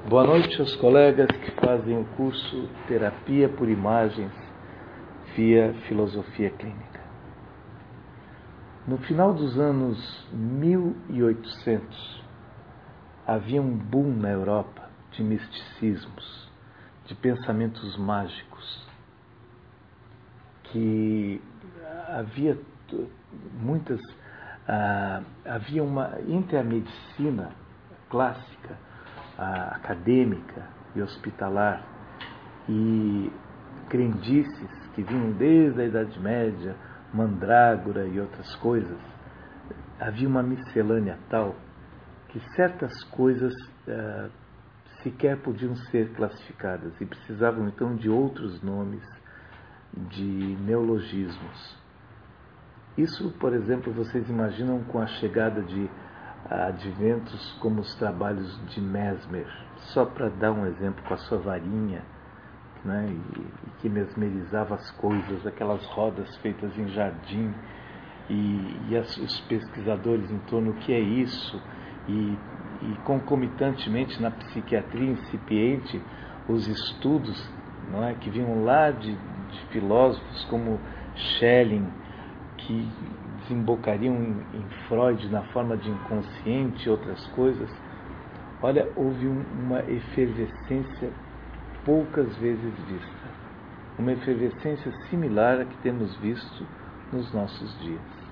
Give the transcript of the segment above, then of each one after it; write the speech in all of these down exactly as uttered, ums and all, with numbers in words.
Boa noite aos colegas que fazem o curso Terapia por Imagens via Filosofia Clínica. No final dos anos mil e oitocentos, havia um boom na Europa de misticismos, de pensamentos mágicos, que havia muitas... Uh, havia uma, entre a medicina clássica, a acadêmica e hospitalar, e crendices que vinham desde a Idade Média, mandrágora e outras coisas, havia uma miscelânea tal que certas coisas uh, sequer podiam ser classificadas e precisavam então de outros nomes, de neologismos. Isso, por exemplo, vocês imaginam com a chegada de adventos como os trabalhos de Mesmer, só para dar um exemplo, com a sua varinha, né, e, e que mesmerizava as coisas, aquelas rodas feitas em jardim, e, e as, os pesquisadores em torno, o que é isso, e, e concomitantemente na psiquiatria incipiente, os estudos, não é, que vinham lá de, de filósofos como Schelling, que desembocariam em, em Freud na forma de inconsciente e outras coisas. Olha, houve um, uma efervescência poucas vezes vista, uma efervescência similar à que temos visto nos nossos dias.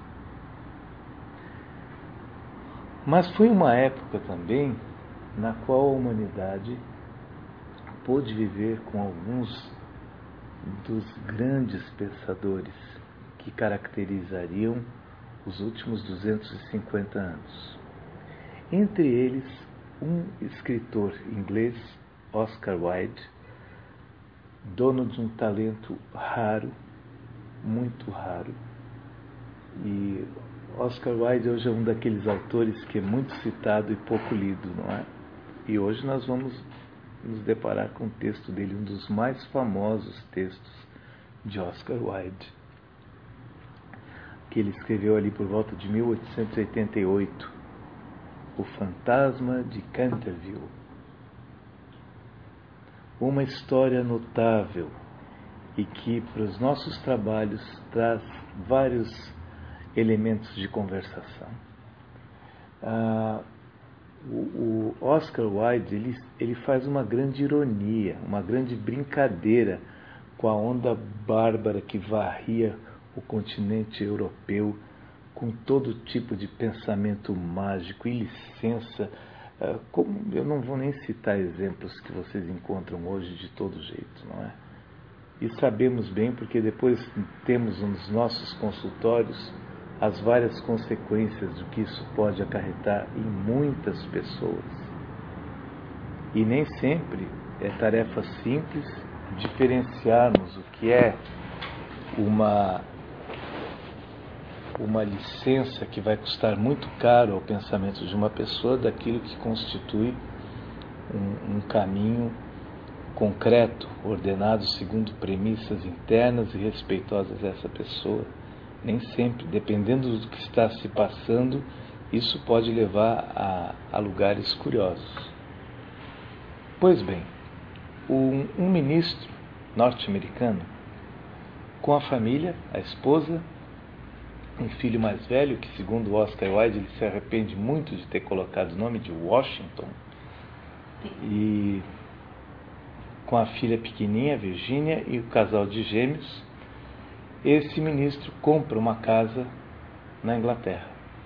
Mas foi uma época também na qual a humanidade pôde viver com alguns dos grandes pensadores que caracterizariam os últimos duzentos e cinquenta anos. Entre eles, um escritor inglês, Oscar Wilde, dono de um talento raro, muito raro. E Oscar Wilde hoje é um daqueles autores que é muito citado e pouco lido, não é? E hoje nós vamos nos deparar com o texto dele, um dos mais famosos textos de Oscar Wilde, que ele escreveu ali por volta de mil oitocentos e oitenta e oito, O Fantasma de Canterville. Uma história notável e que para os nossos trabalhos traz vários elementos de conversação. Ah, o, o Oscar Wilde ele, ele faz uma grande ironia, uma grande brincadeira com a onda bárbara que varria o continente europeu, com todo tipo de pensamento mágico e licença, como eu não vou nem citar exemplos que vocês encontram hoje de todo jeito, não é? E sabemos bem, porque depois temos nos nossos consultórios as várias consequências do que isso pode acarretar em muitas pessoas. E nem sempre é tarefa simples diferenciarmos o que é uma uma licença que vai custar muito caro ao pensamento de uma pessoa daquilo que constitui um, um caminho concreto, ordenado segundo premissas internas e respeitosas a essa pessoa. Nem sempre, dependendo do que está se passando, isso pode levar a, a lugares curiosos. Pois bem, um, um ministro norte-americano, com a família, a esposa, um filho mais velho, que segundo Oscar Wilde ele se arrepende muito de ter colocado o nome de Washington, e com a filha pequenininha, Virginia, e o casal de gêmeos, esse ministro compra uma casa na Inglaterra.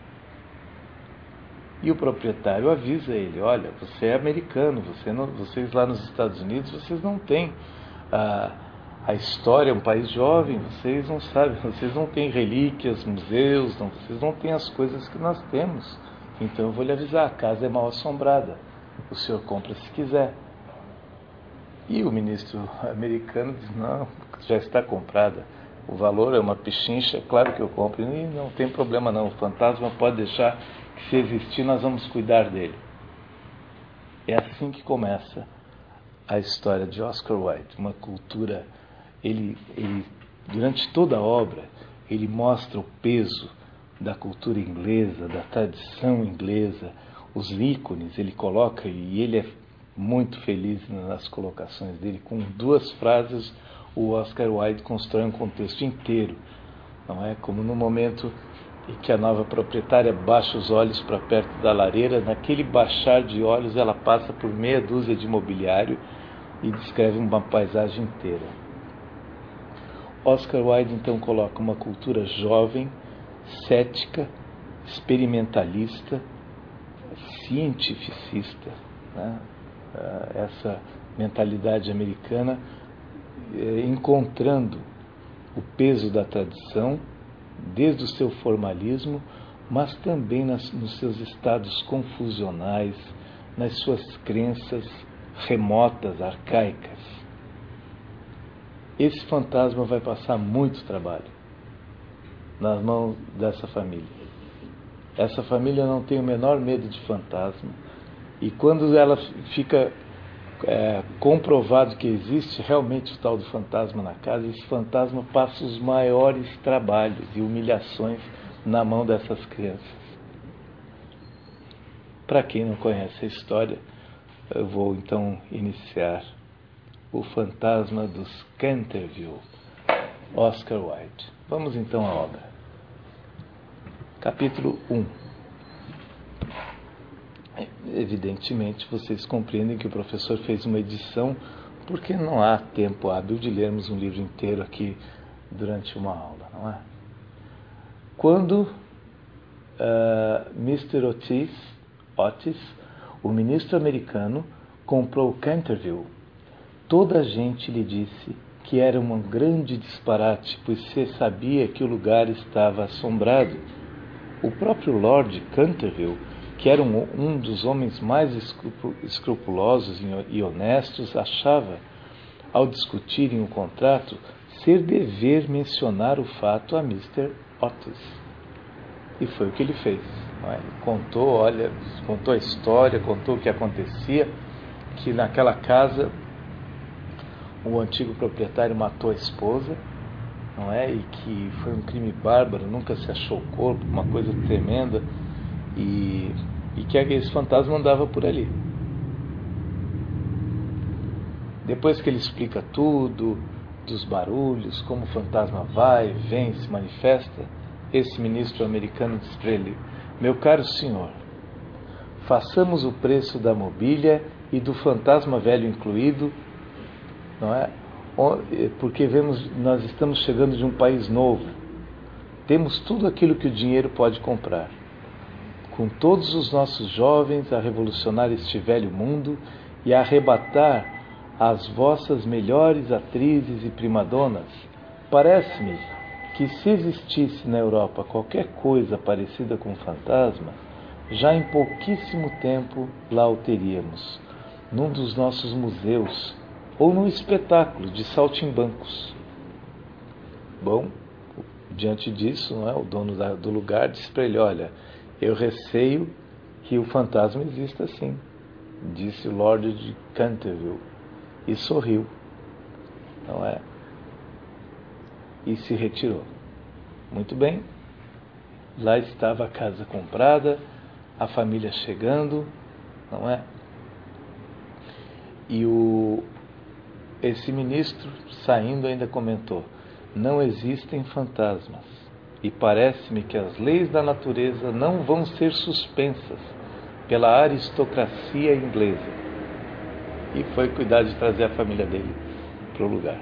E o proprietário avisa ele: olha, você é americano, você não, vocês lá nos Estados Unidos, vocês não têm a, a história, é um país jovem, vocês não sabem, vocês não têm relíquias, museus, não, vocês não têm as coisas que nós temos. Então eu vou lhe avisar, a casa é mal assombrada, o senhor compra se quiser. E o ministro americano diz: não, já está comprada, o valor é uma pichincha, claro que eu compro, e não tem problema não, o fantasma pode deixar, que se existir nós vamos cuidar dele. É assim que começa a história de Oscar Wilde, uma cultura, ele, ele, durante toda a obra, ele mostra o peso da cultura inglesa, da tradição inglesa, os ícones ele coloca, e ele é muito feliz nas colocações dele. Com duas frases, o Oscar Wilde constrói um contexto inteiro. Não é? Como no momento em que a nova proprietária baixa os olhos para perto da lareira, naquele baixar de olhos ela passa por meia dúzia de mobiliário e descreve uma paisagem inteira. Oscar Wilde então coloca uma cultura jovem, cética, experimentalista, cientificista, né? Essa mentalidade americana, encontrando o peso da tradição, desde o seu formalismo, mas também nas, nos seus estados confusionais, nas suas crenças remotas, arcaicas. Esse fantasma vai passar muito trabalho nas mãos dessa família. Essa família não tem o menor medo de fantasma, e quando ela fica é, comprovado que existe realmente o tal do fantasma na casa, esse fantasma passa os maiores trabalhos e humilhações na mão dessas crianças. Para quem não conhece a história, eu vou então iniciar o fantasma dos Canterville, Oscar Wilde. Vamos então à obra. Capítulo um. Evidentemente, vocês compreendem que o professor fez uma edição porque não há tempo hábil de lermos um livro inteiro aqui durante uma aula, não é? Quando uh, mister Otis, Otis, o ministro americano, comprou Canterville, toda a gente lhe disse que era um grande disparate, pois se sabia que o lugar estava assombrado. O próprio Lord Canterville, que era um, um dos homens mais escrupulosos e honestos, achava, ao discutirem o contrato, ser dever mencionar o fato a mister Otis. E foi o que ele fez. Não é? Ele contou, olha, contou a história, contou o que acontecia, que naquela casa o antigo proprietário matou a esposa, não é? E que foi um crime bárbaro, nunca se achou o corpo, uma coisa tremenda, e, e que esse fantasma andava por ali. Depois que ele explica tudo, dos barulhos, como o fantasma vai, vem, se manifesta, esse ministro americano diz para ele: meu caro senhor, façamos o preço da mobília e do fantasma velho incluído, não é? Porque vemos, nós estamos chegando de um país novo, temos tudo aquilo que o dinheiro pode comprar. Com todos os nossos jovens a revolucionar este velho mundo e a arrebatar as vossas melhores atrizes e primadonas, parece-me que se existisse na Europa qualquer coisa parecida com um fantasma, já em pouquíssimo tempo lá o teríamos, num dos nossos museus, ou num espetáculo de saltimbancos. Bom, diante disso, não é, o dono da, do lugar disse para ele: olha, eu receio que o fantasma exista sim, disse o Lord de Canterville, e sorriu, não é? E se retirou. Muito bem, lá estava a casa comprada, a família chegando, não é? E o esse ministro, saindo, ainda comentou: não existem fantasmas, e parece-me que as leis da natureza não vão ser suspensas pela aristocracia inglesa. E foi cuidar de trazer a família dele para o lugar.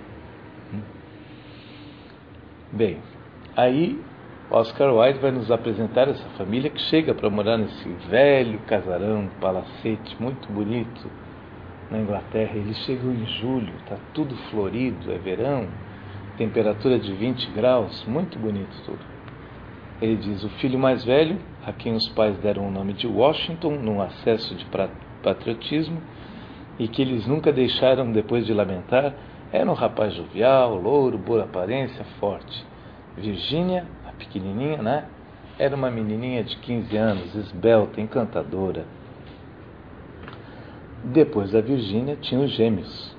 Bem, aí Oscar Wilde vai nos apresentar essa família que chega para morar nesse velho casarão, palacete muito bonito na Inglaterra. Eles chegam em julho, está tudo florido, é verão, temperatura de vinte graus, muito bonito tudo. Ele diz: o filho mais velho, a quem os pais deram o nome de Washington, num acesso de patriotismo, e que eles nunca deixaram depois de lamentar, era um rapaz jovial, louro, boa aparência, forte. Virgínia, a pequenininha, né? Era uma menininha de quinze anos, esbelta, encantadora. Depois da Virgínia tinha os gêmeos.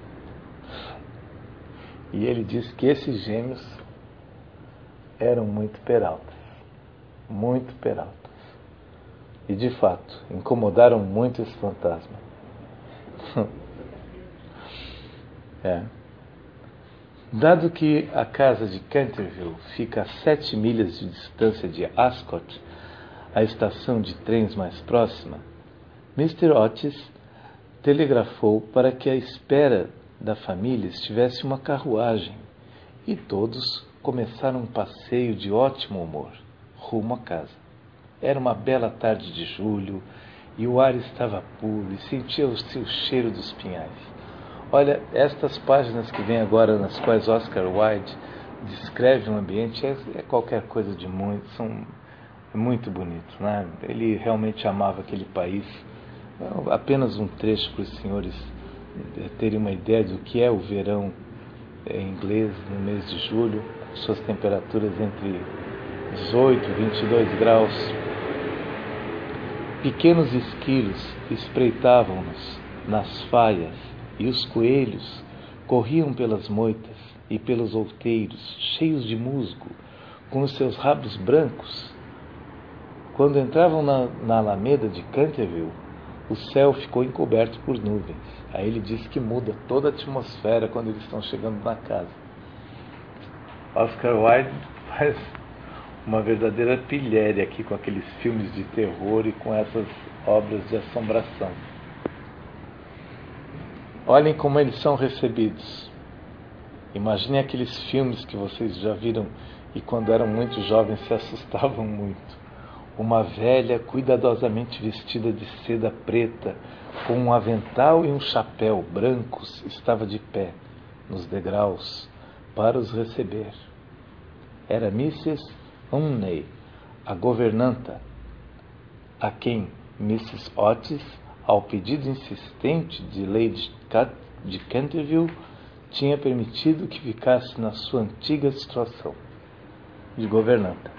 E ele diz que esses gêmeos eram muito peraltas. Muito peraltas. E de fato, incomodaram muito esse fantasma. É. Dado que a casa de Canterville fica a sete milhas de distância de Ascot, a estação de trens mais próxima, mister Otis telegrafou para que à espera da família estivesse uma carruagem, e todos começaram um passeio de ótimo humor, rumo à casa. Era uma bela tarde de julho, e o ar estava puro, e sentia-se o cheiro dos pinhais. Olha, estas páginas que vêm agora, nas quais Oscar Wilde descreve um ambiente, é, é qualquer coisa de muito, são é muito bonito, né? Ele realmente amava aquele país. Apenas um trecho para os senhores terem uma ideia do que é o verão inglês no mês de julho, suas temperaturas entre dezoito e vinte e dois graus. Pequenos esquilos espreitavam-nos nas faias, e os coelhos corriam pelas moitas e pelos outeiros, cheios de musgo, com os seus rabos brancos. Quando entravam na, na alameda de Canterville, o céu ficou encoberto por nuvens. Aí ele diz que muda toda a atmosfera quando eles estão chegando na casa. Oscar Wilde faz uma verdadeira pilhéria aqui com aqueles filmes de terror e com essas obras de assombração. Olhem como eles são recebidos. Imaginem aqueles filmes que vocês já viram e quando eram muito jovens se assustavam muito. Uma velha cuidadosamente vestida de seda preta, com um avental e um chapéu brancos, estava de pé nos degraus para os receber. Era missus Umney, a governanta, a quem missus Otis, ao pedido insistente de Lady de Canterville, tinha permitido que ficasse na sua antiga situação de governanta.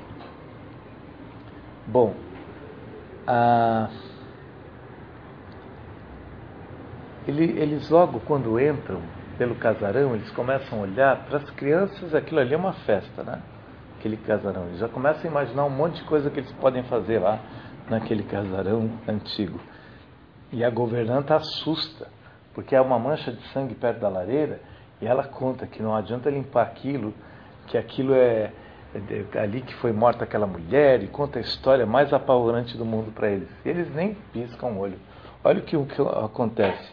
Bom, a... eles logo quando entram pelo casarão, eles começam a olhar para as crianças, aquilo ali é uma festa, né? Aquele casarão, eles já começam a imaginar um monte de coisa que eles podem fazer lá naquele casarão antigo. E a governanta assusta, porque há uma mancha de sangue perto da lareira, e ela conta que não adianta limpar aquilo, que aquilo é, é ali que foi morta aquela mulher, e conta a história mais apavorante do mundo para eles. E eles nem piscam o olho. Olha o que, o que acontece.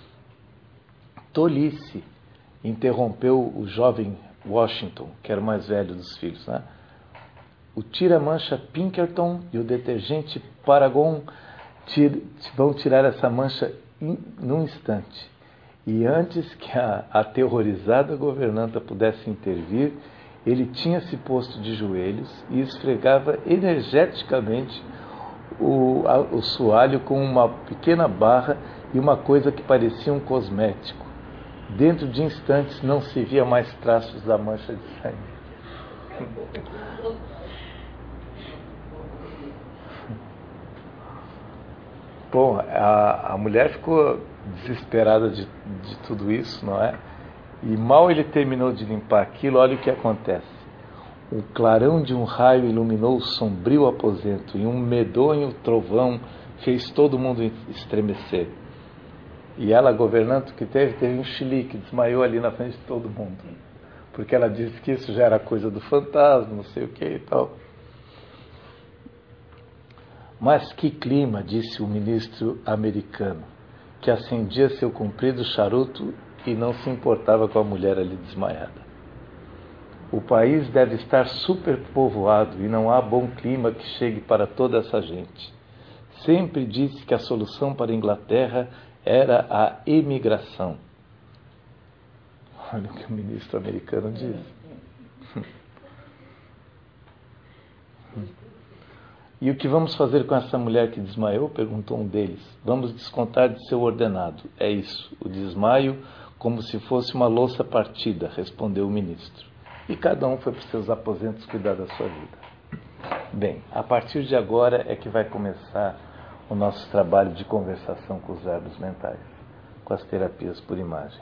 Tolice interrompeu o jovem Washington, que era o mais velho dos filhos, né? O tira-mancha Pinkerton e o detergente Paragon tira, vão tirar essa mancha in, num instante. E antes que a aterrorizada governanta pudesse intervir, ele tinha se posto de joelhos e esfregava energeticamente o, a, o soalho com uma pequena barra e uma coisa que parecia um cosmético. Dentro de instantes não se via mais traços da mancha de sangue. Bom, a, a mulher ficou desesperada de, de tudo isso, não é? E mal ele terminou de limpar aquilo, olha o que acontece. O clarão de um raio iluminou o sombrio aposento e um medonho trovão fez todo mundo estremecer. E ela, governante que teve, teve um chilique, desmaiou ali na frente de todo mundo. Porque ela disse que isso já era coisa do fantasma, não sei o que e tal. Mas que clima, disse o ministro americano, que acendia seu comprido charuto e não se importava com a mulher ali desmaiada. O país deve estar superpovoado e não há bom clima que chegue para toda essa gente. Sempre disse que a solução para a Inglaterra era a emigração. Olha o que o ministro americano diz. E o que vamos fazer com essa mulher que desmaiou? Perguntou um deles. Vamos descontar de seu ordenado. É isso, o desmaio como se fosse uma louça partida, respondeu o ministro. E cada um foi para os seus aposentos cuidar da sua vida. Bem, a partir de agora é que vai começar o nosso trabalho de conversação com os verbos mentais, com as terapias por imagens.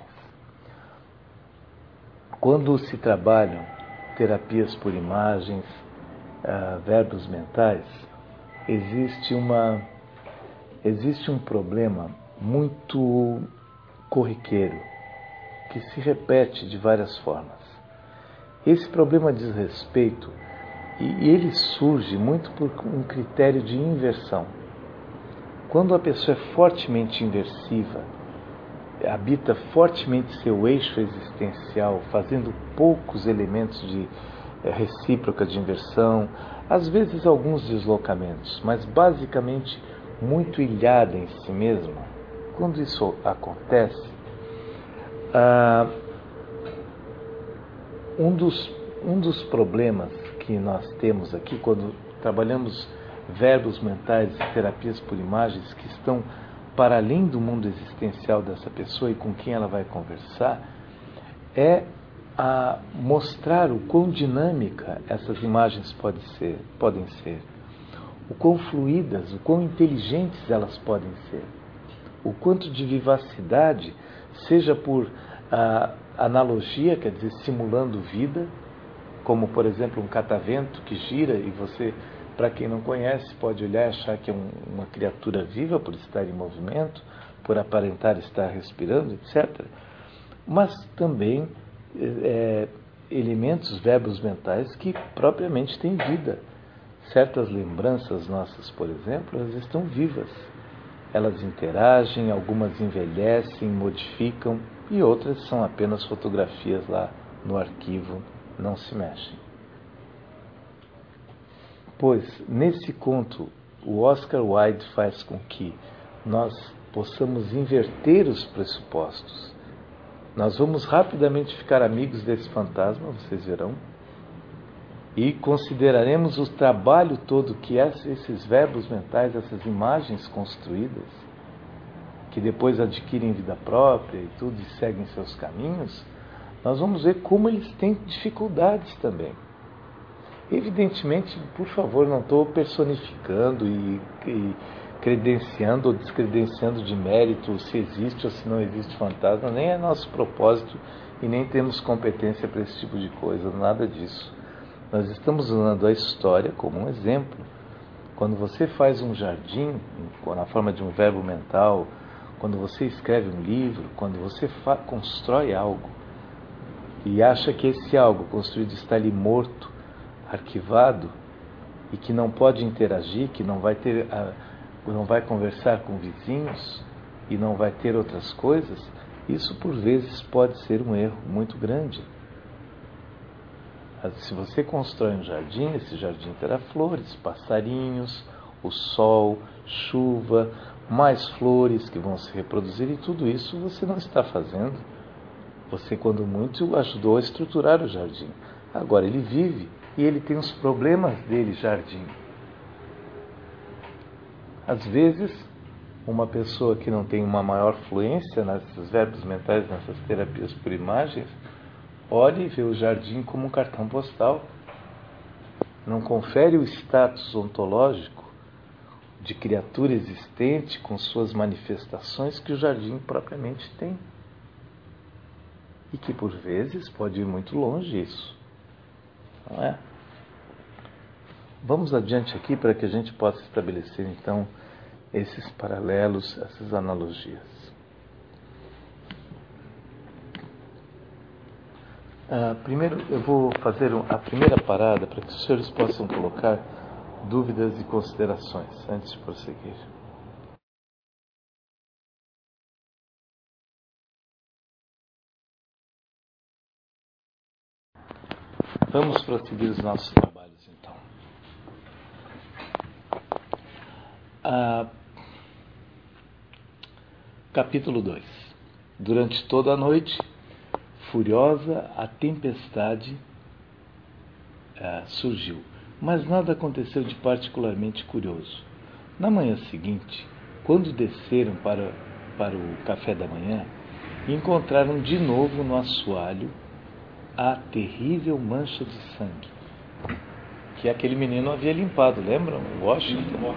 Quando se trabalham terapias por imagens, uh, verbos mentais, existe uma existe um problema muito corriqueiro, que se repete de várias formas. Esse problema diz respeito, e ele surge muito por um critério de inversão. Quando a pessoa é fortemente inversiva, habita fortemente seu eixo existencial, fazendo poucos elementos de é, recíproca de inversão, às vezes alguns deslocamentos, mas basicamente muito ilhada em si mesma. Quando isso acontece, ah, um, dos, um dos problemas que nós temos aqui, quando trabalhamos verbos mentais e terapias por imagens que estão para além do mundo existencial dessa pessoa e com quem ela vai conversar, é a mostrar o quão dinâmica essas imagens pode ser, podem ser, o quão fluídas, o quão inteligentes elas podem ser, o quanto de vivacidade, seja por ah, analogia, quer dizer, simulando vida, como, por exemplo, um catavento que gira e você, para quem não conhece, pode olhar e achar que é um, uma criatura viva por estar em movimento, por aparentar estar respirando, etcétera. Mas também é, elementos, verbos mentais que propriamente têm vida. Certas lembranças nossas, por exemplo, elas estão vivas. Elas interagem, algumas envelhecem, modificam e outras são apenas fotografias lá no arquivo, não se mexem. Pois, nesse conto, o Oscar Wilde faz com que nós possamos inverter os pressupostos. Nós vamos rapidamente ficar amigos desse fantasma, vocês verão, e consideraremos o trabalho todo que esses verbos mentais, essas imagens construídas, que depois adquirem vida própria e tudo e seguem seus caminhos, nós vamos ver como eles têm dificuldades também. Evidentemente, por favor, não estou personificando e, e credenciando ou descredenciando de mérito se existe ou se não existe fantasma, nem é nosso propósito e nem temos competência para esse tipo de coisa, nada disso. Nós estamos usando a história como um exemplo. Quando você faz um jardim, na forma de um verbo mental, quando você escreve um livro, quando você constrói algo e acha que esse algo construído está ali morto, arquivado e que não pode interagir, que não vai ter, não vai conversar com vizinhos e não vai ter outras coisas, isso por vezes pode ser um erro muito grande. Se você constrói um jardim, esse jardim terá flores, passarinhos, o sol, chuva, mais flores que vão se reproduzir e tudo isso você não está fazendo. Você, quando muito, ajudou a estruturar o jardim. Agora ele vive e ele tem os problemas dele, jardim. Às vezes, uma pessoa que não tem uma maior fluência nesses verbos mentais, nessas terapias por imagens, olha e vê o jardim como um cartão postal. Não confere o status ontológico de criatura existente com suas manifestações que o jardim propriamente tem. E que, por vezes, pode ir muito longe isso. Não é? Vamos adiante aqui para que a gente possa estabelecer, então, esses paralelos, essas analogias. Uh, primeiro, eu vou fazer a primeira parada para que os senhores possam colocar dúvidas e considerações antes de prosseguir. Vamos prosseguir os nossos trabalhos, então. Uh, capítulo dois. Durante toda a noite, furiosa, a tempestade uh, surgiu, mas nada aconteceu de particularmente curioso. Na manhã seguinte, quando desceram para, para o café da manhã, encontraram de novo no assoalho a terrível mancha de sangue que aquele menino havia limpado, lembram? Washington.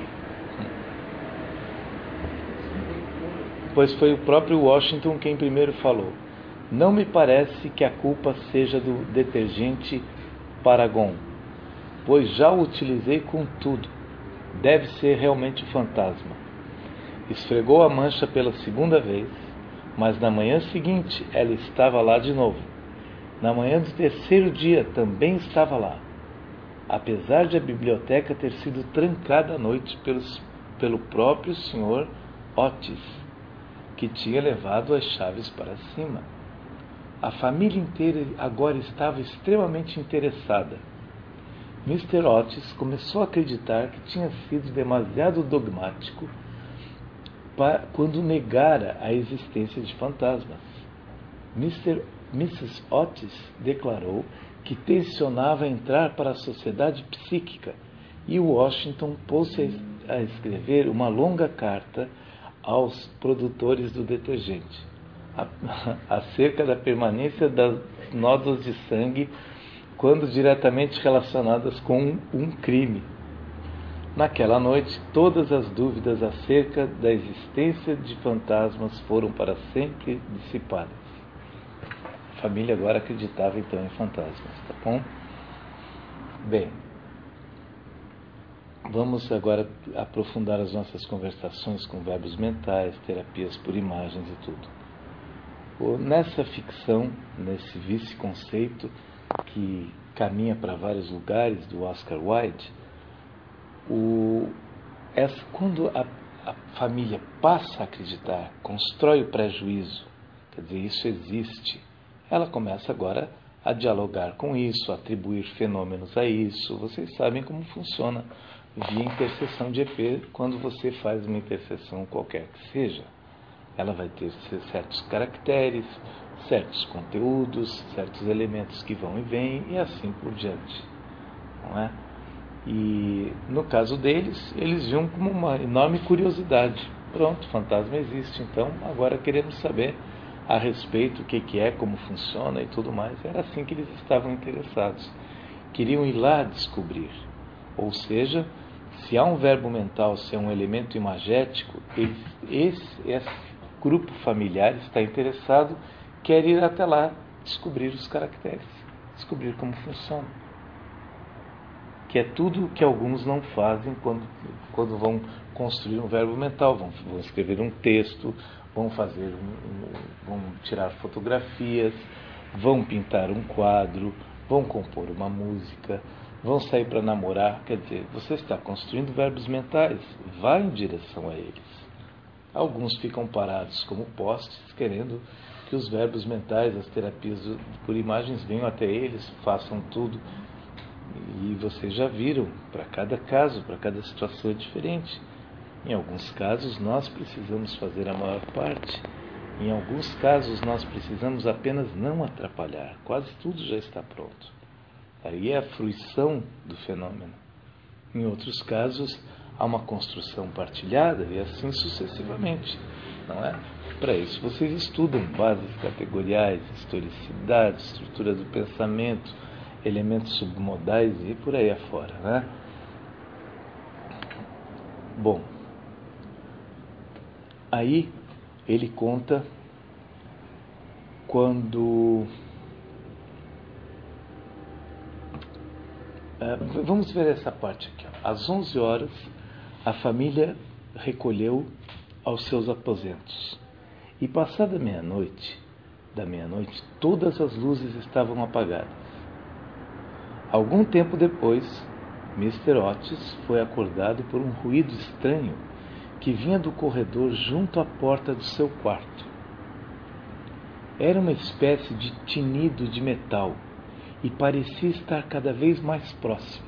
Pois foi o próprio Washington quem primeiro falou. Não me parece que a culpa seja do detergente Paragon, pois já o utilizei com tudo. Deve ser realmente o fantasma. Esfregou a mancha pela segunda vez, mas na manhã seguinte ela estava lá de novo. Na manhã do terceiro dia também estava lá, apesar de a biblioteca ter sido trancada à noite pelos, pelo próprio senhor Otis, que tinha levado as chaves para cima. A família inteira agora estava extremamente interessada. mister Otis começou a acreditar que tinha sido demasiado dogmático quando negara a existência de fantasmas. mister missus Otis declarou que tensionava entrar para a sociedade psíquica e Washington pôs-se a escrever uma longa carta aos produtores do detergente acerca da permanência das nódoas de sangue quando diretamente relacionadas com um crime. Naquela noite, todas as dúvidas acerca da existência de fantasmas foram para sempre dissipadas. A família agora acreditava então em fantasmas, tá bom? Bem, vamos agora aprofundar as nossas conversações com verbos mentais, terapias por imagens e tudo. Nessa ficção, nesse vice-conceito que caminha para vários lugares do Oscar Wilde, o, essa, quando a, a família passa a acreditar, constrói o prejuízo, quer dizer, isso existe, ela começa agora a dialogar com isso, a atribuir fenômenos a isso. Vocês sabem como funciona via interseção de E P quando você faz uma interseção qualquer que seja. Ela vai ter certos caracteres, certos conteúdos, certos elementos que vão e vêm e assim por diante, não é? E no caso deles, eles viam como uma enorme curiosidade. Pronto, fantasma existe, então agora queremos saber a respeito, o que, que é, como funciona e tudo mais. Era assim que eles estavam interessados. Queriam ir lá descobrir. Ou seja, se há um verbo mental, se é um elemento imagético, eles, esse, esse grupo familiar está interessado, quer ir até lá descobrir os caracteres, descobrir como funciona. Que é tudo que alguns não fazem quando, quando vão construir um verbo mental, vão, vão escrever um texto, vão fazer um, um, vão tirar fotografias, vão pintar um quadro, vão compor uma música, vão sair para namorar. Quer dizer, você está construindo verbos mentais, vá em direção a eles. Alguns ficam parados como postes, querendo que os verbos mentais, as terapias por imagens venham até eles, façam tudo. E vocês já viram, para cada caso, para cada situação é diferente. Em alguns casos, nós precisamos fazer a maior parte. Em alguns casos, nós precisamos apenas não atrapalhar. Quase tudo já está pronto. Aí é a fruição do fenômeno. Em outros casos, há uma construção partilhada e assim sucessivamente, não é? Para isso, vocês estudam bases categoriais, historicidade, estrutura do pensamento, elementos submodais e por aí afora, né? Bom, aí ele conta quando... Uh, vamos ver essa parte aqui. Ó. Às onze horas, a família recolheu aos seus aposentos. E passada meia-noite, da meia-noite, todas as luzes estavam apagadas. Algum tempo depois, mister Otis foi acordado por um ruído estranho que vinha do corredor junto à porta do seu quarto. Era uma espécie de tinido de metal e parecia estar cada vez mais próximo.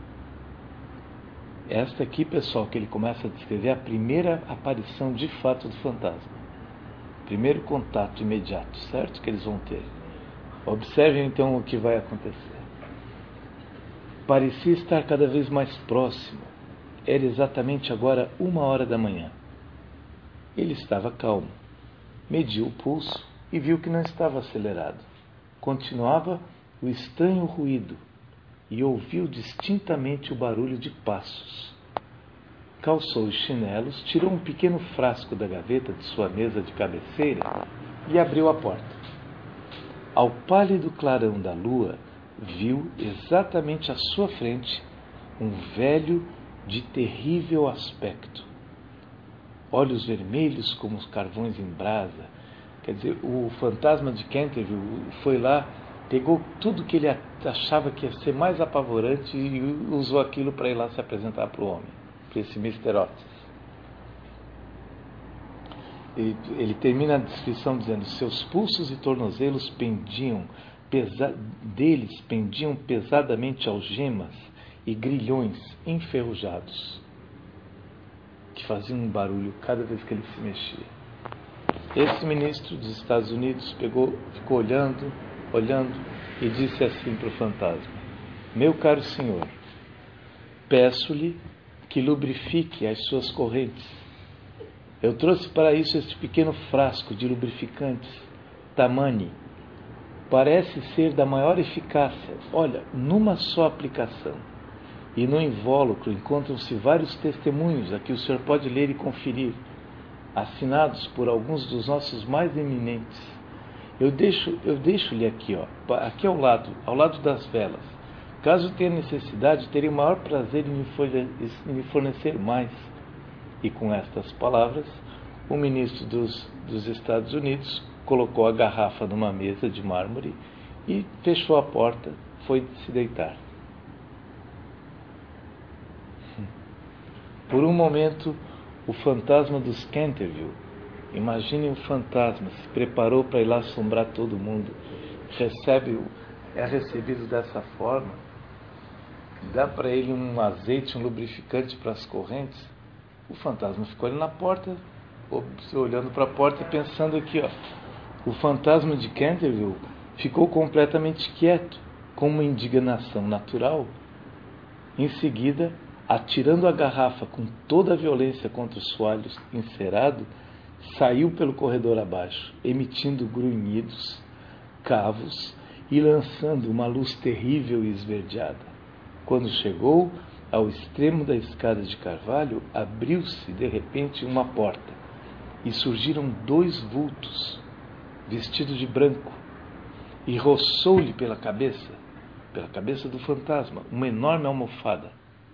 Esta aqui, pessoal, que ele começa a descrever a primeira aparição de fato do fantasma. Primeiro contato imediato, certo? Que eles vão ter. Observem então o que vai acontecer. Parecia estar cada vez mais próximo. Era exatamente agora uma hora da manhã. Ele estava calmo. Mediu o pulso e viu que não estava acelerado. Continuava o estranho ruído e ouviu distintamente o barulho de passos. Calçou os chinelos, tirou um pequeno frasco da gaveta de sua mesa de cabeceira e abriu a porta. Ao pálido clarão da lua, viu exatamente à sua frente um velho de terrível aspecto. olhos vermelhos como os carvões em brasa. Quer dizer, o fantasma de Canterville foi lá, pegou tudo que ele achava que ia ser mais apavorante e usou aquilo para ir lá se apresentar para o homem, para esse mister Otis. Ele, ele termina a descrição dizendo: seus pulsos e tornozelos pendiam, pesa, deles pendiam pesadamente algemas e grilhões enferrujados, que faziam um barulho cada vez que ele se mexia. Esse ministro dos Estados Unidos pegou, ficou olhando, olhando e disse assim para o fantasma: meu caro senhor, peço-lhe que lubrifique as suas correntes. Eu trouxe para isso este pequeno frasco de lubrificantes, Tamani. Parece ser da maior eficácia. Olha, numa só aplicação. E no invólucro encontram-se vários testemunhos, a que o senhor pode ler e conferir, assinados por alguns dos nossos mais eminentes. Eu deixo, eu deixo-lhe aqui, ó, aqui ao lado, ao lado das velas. Caso tenha necessidade, terei o maior prazer em lhe fornecer mais. E com estas palavras, o ministro dos, dos Estados Unidos colocou a garrafa numa mesa de mármore e fechou a porta, foi se deitar. Por um momento, o fantasma dos Canterville, imagine um fantasma, se preparou para ir lá assombrar todo mundo, recebe, é recebido dessa forma, dá para ele um azeite, um lubrificante para as correntes. O fantasma ficou ali na porta, olhando para a porta e pensando aqui, ó. O fantasma de Canterville ficou completamente quieto, com uma indignação natural. Em seguida, atirando a garrafa com toda a violência contra o soalho encerado, saiu pelo corredor abaixo, emitindo grunhidos, cavos e lançando uma luz terrível e esverdeada. Quando chegou ao extremo da escada de carvalho, abriu-se de repente uma porta e surgiram dois vultos, vestidos de branco, e roçou-lhe pela cabeça, pela cabeça do fantasma, uma enorme almofada.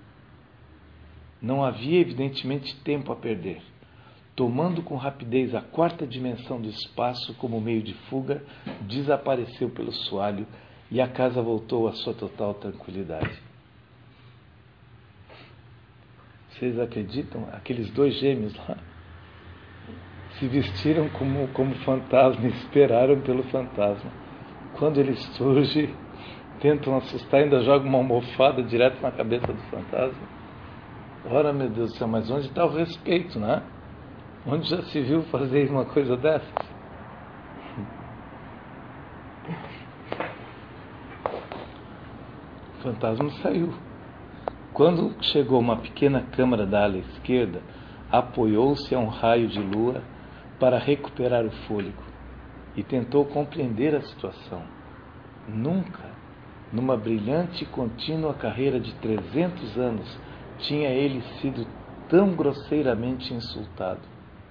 Não havia evidentemente tempo a perder. Tomando com rapidez a quarta dimensão do espaço como meio de fuga, desapareceu pelo soalho e a casa voltou à sua total tranquilidade. Vocês acreditam? Aqueles dois gêmeos lá se vestiram como, como fantasma, esperaram pelo fantasma. Quando ele surge, tentam assustar, ainda jogam uma almofada direto na cabeça do fantasma. Ora, meu Deus do céu, mas onde está o respeito, né? Onde já se viu fazer uma coisa dessas? O fantasma saiu. Quando chegou a uma pequena câmara da ala esquerda, apoiou-se a um raio de lua para recuperar o fôlego e tentou compreender a situação. Nunca, numa brilhante e contínua carreira de trezentos anos, tinha ele sido tão grosseiramente insultado.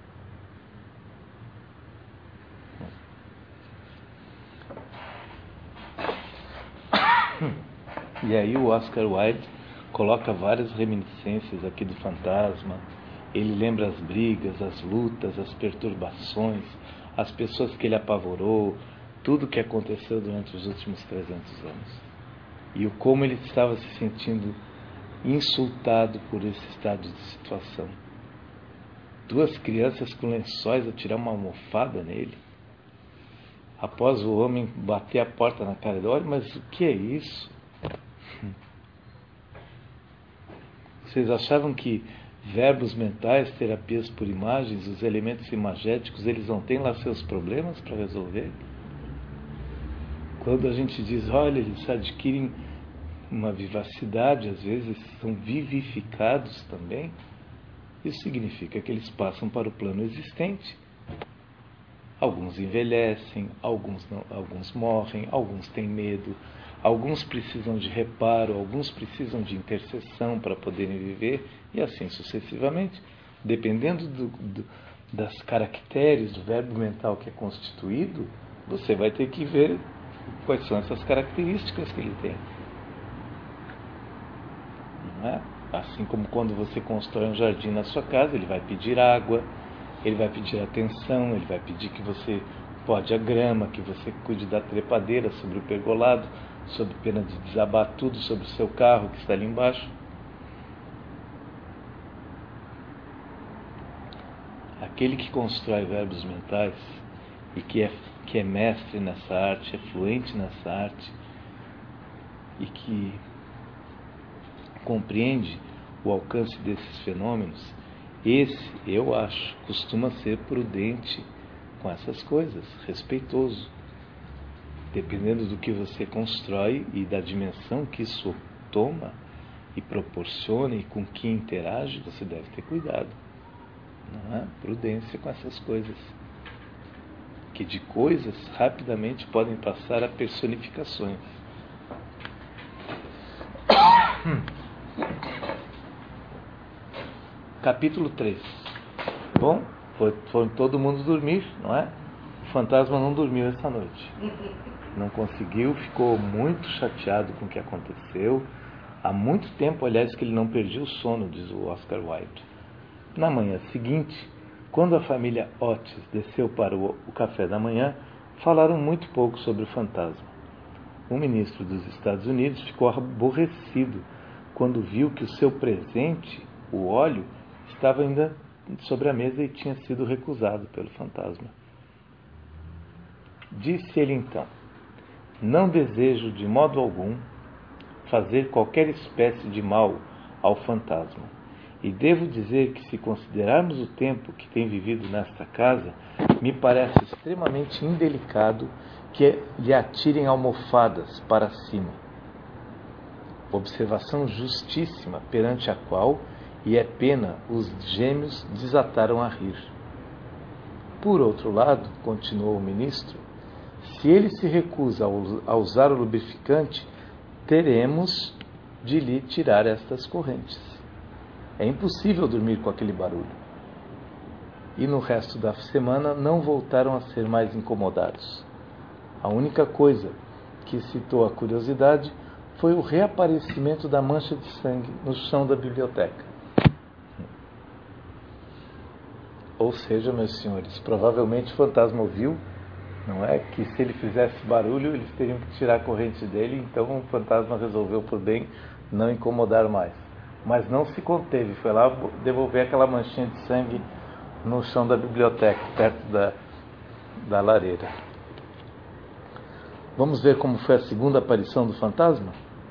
E aí o Oscar Wilde coloca várias reminiscências aqui do fantasma. Ele lembra as brigas, as lutas, as perturbações, as pessoas que ele apavorou, tudo que aconteceu durante os últimos trezentos anos. E o como ele estava se sentindo insultado por esse estado de situação. Duas crianças com lençóis a tirar uma almofada nele. Após o homem bater a porta na cara dele: olha, mas o que é isso? Vocês achavam que verbos mentais, terapias por imagens, os elementos imagéticos, eles não têm lá seus problemas para resolver? Quando a gente diz, olha, eles adquirem uma vivacidade, às vezes são vivificados também, isso significa que eles passam para o plano existente. Alguns envelhecem, alguns, não, alguns morrem, alguns têm medo, alguns precisam de reparo, alguns precisam de intercessão para poderem viver, e assim sucessivamente, dependendo do, do, das caracteres do verbo mental que é constituído, você vai ter que ver quais são essas características que ele tem. Não é? Assim como quando você constrói um jardim na sua casa, ele vai pedir água, ele vai pedir atenção, ele vai pedir que você pode a grama, que você cuide da trepadeira sobre o pergolado, sob pena de desabar tudo sobre o seu carro que está ali embaixo. Aquele que constrói verbos mentais e que é, que é mestre nessa arte, é fluente nessa arte e que compreende o alcance desses fenômenos, esse, eu acho, costuma ser prudente com essas coisas, respeitoso. Dependendo do que você constrói e da dimensão que isso toma e proporciona e com que interage, você deve ter cuidado. Não é? Prudência com essas coisas. Que de coisas rapidamente podem passar a personificações. Capítulo três. Bom, foi, foi todo mundo dormir, não é? O fantasma não dormiu essa noite. Não conseguiu, ficou muito chateado com o que aconteceu. Há muito tempo, aliás, que ele não perdia o sono, diz o Oscar Wilde. Na manhã seguinte, quando a família Otis desceu para o, o café da manhã, falaram muito pouco sobre o fantasma. O ministro dos Estados Unidos ficou aborrecido quando viu que o seu presente, o óleo, estava ainda sobre a mesa e tinha sido recusado pelo fantasma. Disse ele então: não desejo de modo algum fazer qualquer espécie de mal ao fantasma. E devo dizer que, se considerarmos o tempo que tem vivido nesta casa, me parece extremamente indelicado que lhe atirem almofadas para cima. Observação justíssima, perante a qual, e é pena, os gêmeos desataram a rir. Por outro lado, continuou o ministro, se ele se recusa a usar o lubrificante, teremos de lhe tirar estas correntes. É impossível dormir com aquele barulho. E no resto da semana não voltaram a ser mais incomodados. A única coisa que excitou a curiosidade foi o reaparecimento da mancha de sangue no chão da biblioteca. Ou seja, meus senhores, provavelmente o fantasma ouviu, não é, que se ele fizesse barulho, eles teriam que tirar a corrente dele, então o fantasma resolveu por bem não incomodar mais. Mas não se conteve, foi lá devolver aquela manchinha de sangue no chão da biblioteca, perto da, da lareira. Vamos ver como foi a segunda aparição do fantasma?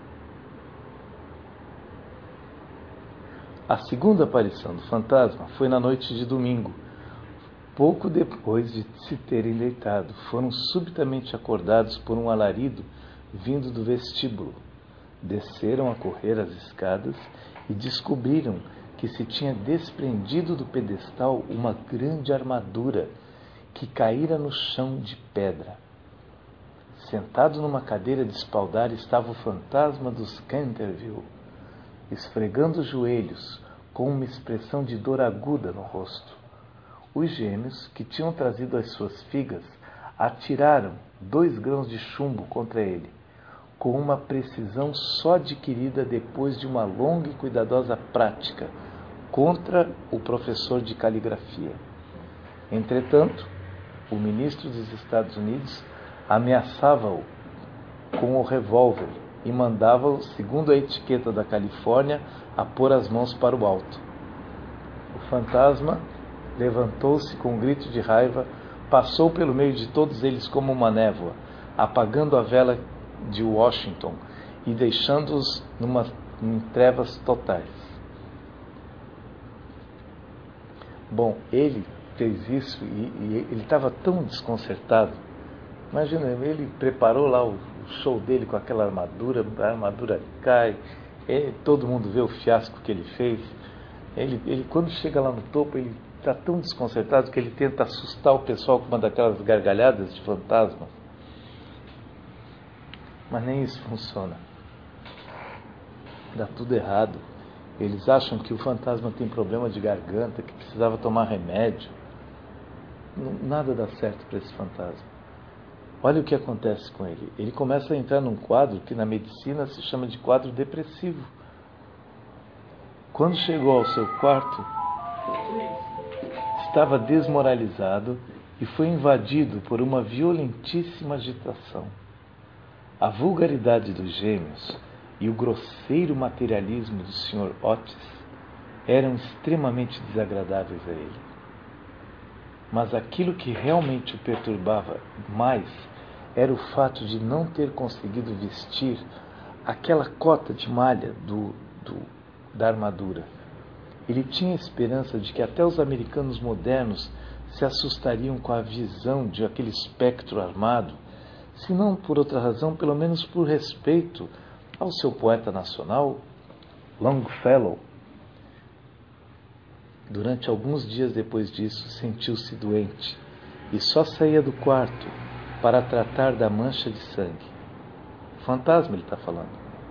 A segunda aparição do fantasma foi na noite de domingo. Pouco depois de se terem deitado, foram subitamente acordados por um alarido vindo do vestíbulo. Desceram a correr as escadas e descobriram que se tinha desprendido do pedestal uma grande armadura que caíra no chão de pedra. Sentado numa cadeira de espaldar estava o fantasma dos Canterville, esfregando os joelhos com uma expressão de dor aguda no rosto. Os gêmeos, que tinham trazido as suas figas, atiraram dois grãos de chumbo contra ele, com uma precisão só adquirida depois de uma longa e cuidadosa prática contra o professor de caligrafia. Entretanto, o ministro dos Estados Unidos ameaçava-o com o revólver e mandava-o, segundo a etiqueta da Califórnia, a pôr as mãos para o alto. O fantasma levantou-se com um grito de raiva, passou pelo meio de todos eles como uma névoa, apagando a vela de Washington e deixando-os numa, em trevas totais. Bom, ele fez isso e, e ele estava tão desconcertado. Imagina, ele preparou lá o, o show dele com aquela armadura, a armadura cai, ele, todo mundo vê o fiasco que ele fez. Ele, ele, quando chega lá no topo, ele está tão desconcertado que ele tenta assustar o pessoal com uma daquelas gargalhadas de fantasma. Mas nem isso funciona. Dá tudo errado. Eles acham que o fantasma tem problema de garganta, que precisava tomar remédio. Nada dá certo para esse fantasma. Olha o que acontece com ele. Ele começa a entrar num quadro que na medicina se chama de quadro depressivo. Quando chegou ao seu quarto, estava desmoralizado e foi invadido por uma violentíssima agitação. A vulgaridade dos gêmeos e o grosseiro materialismo do senhor Otis eram extremamente desagradáveis a ele. Mas aquilo que realmente o perturbava mais era o fato de não ter conseguido vestir aquela cota de malha do, do, da armadura. Ele tinha esperança de que até os americanos modernos se assustariam com a visão de aquele espectro armado, se não por outra razão, pelo menos por respeito ao seu poeta nacional, Longfellow. Durante alguns dias depois disso, sentiu-se doente e só saía do quarto para tratar da mancha de sangue. Fantasma, ele está falando.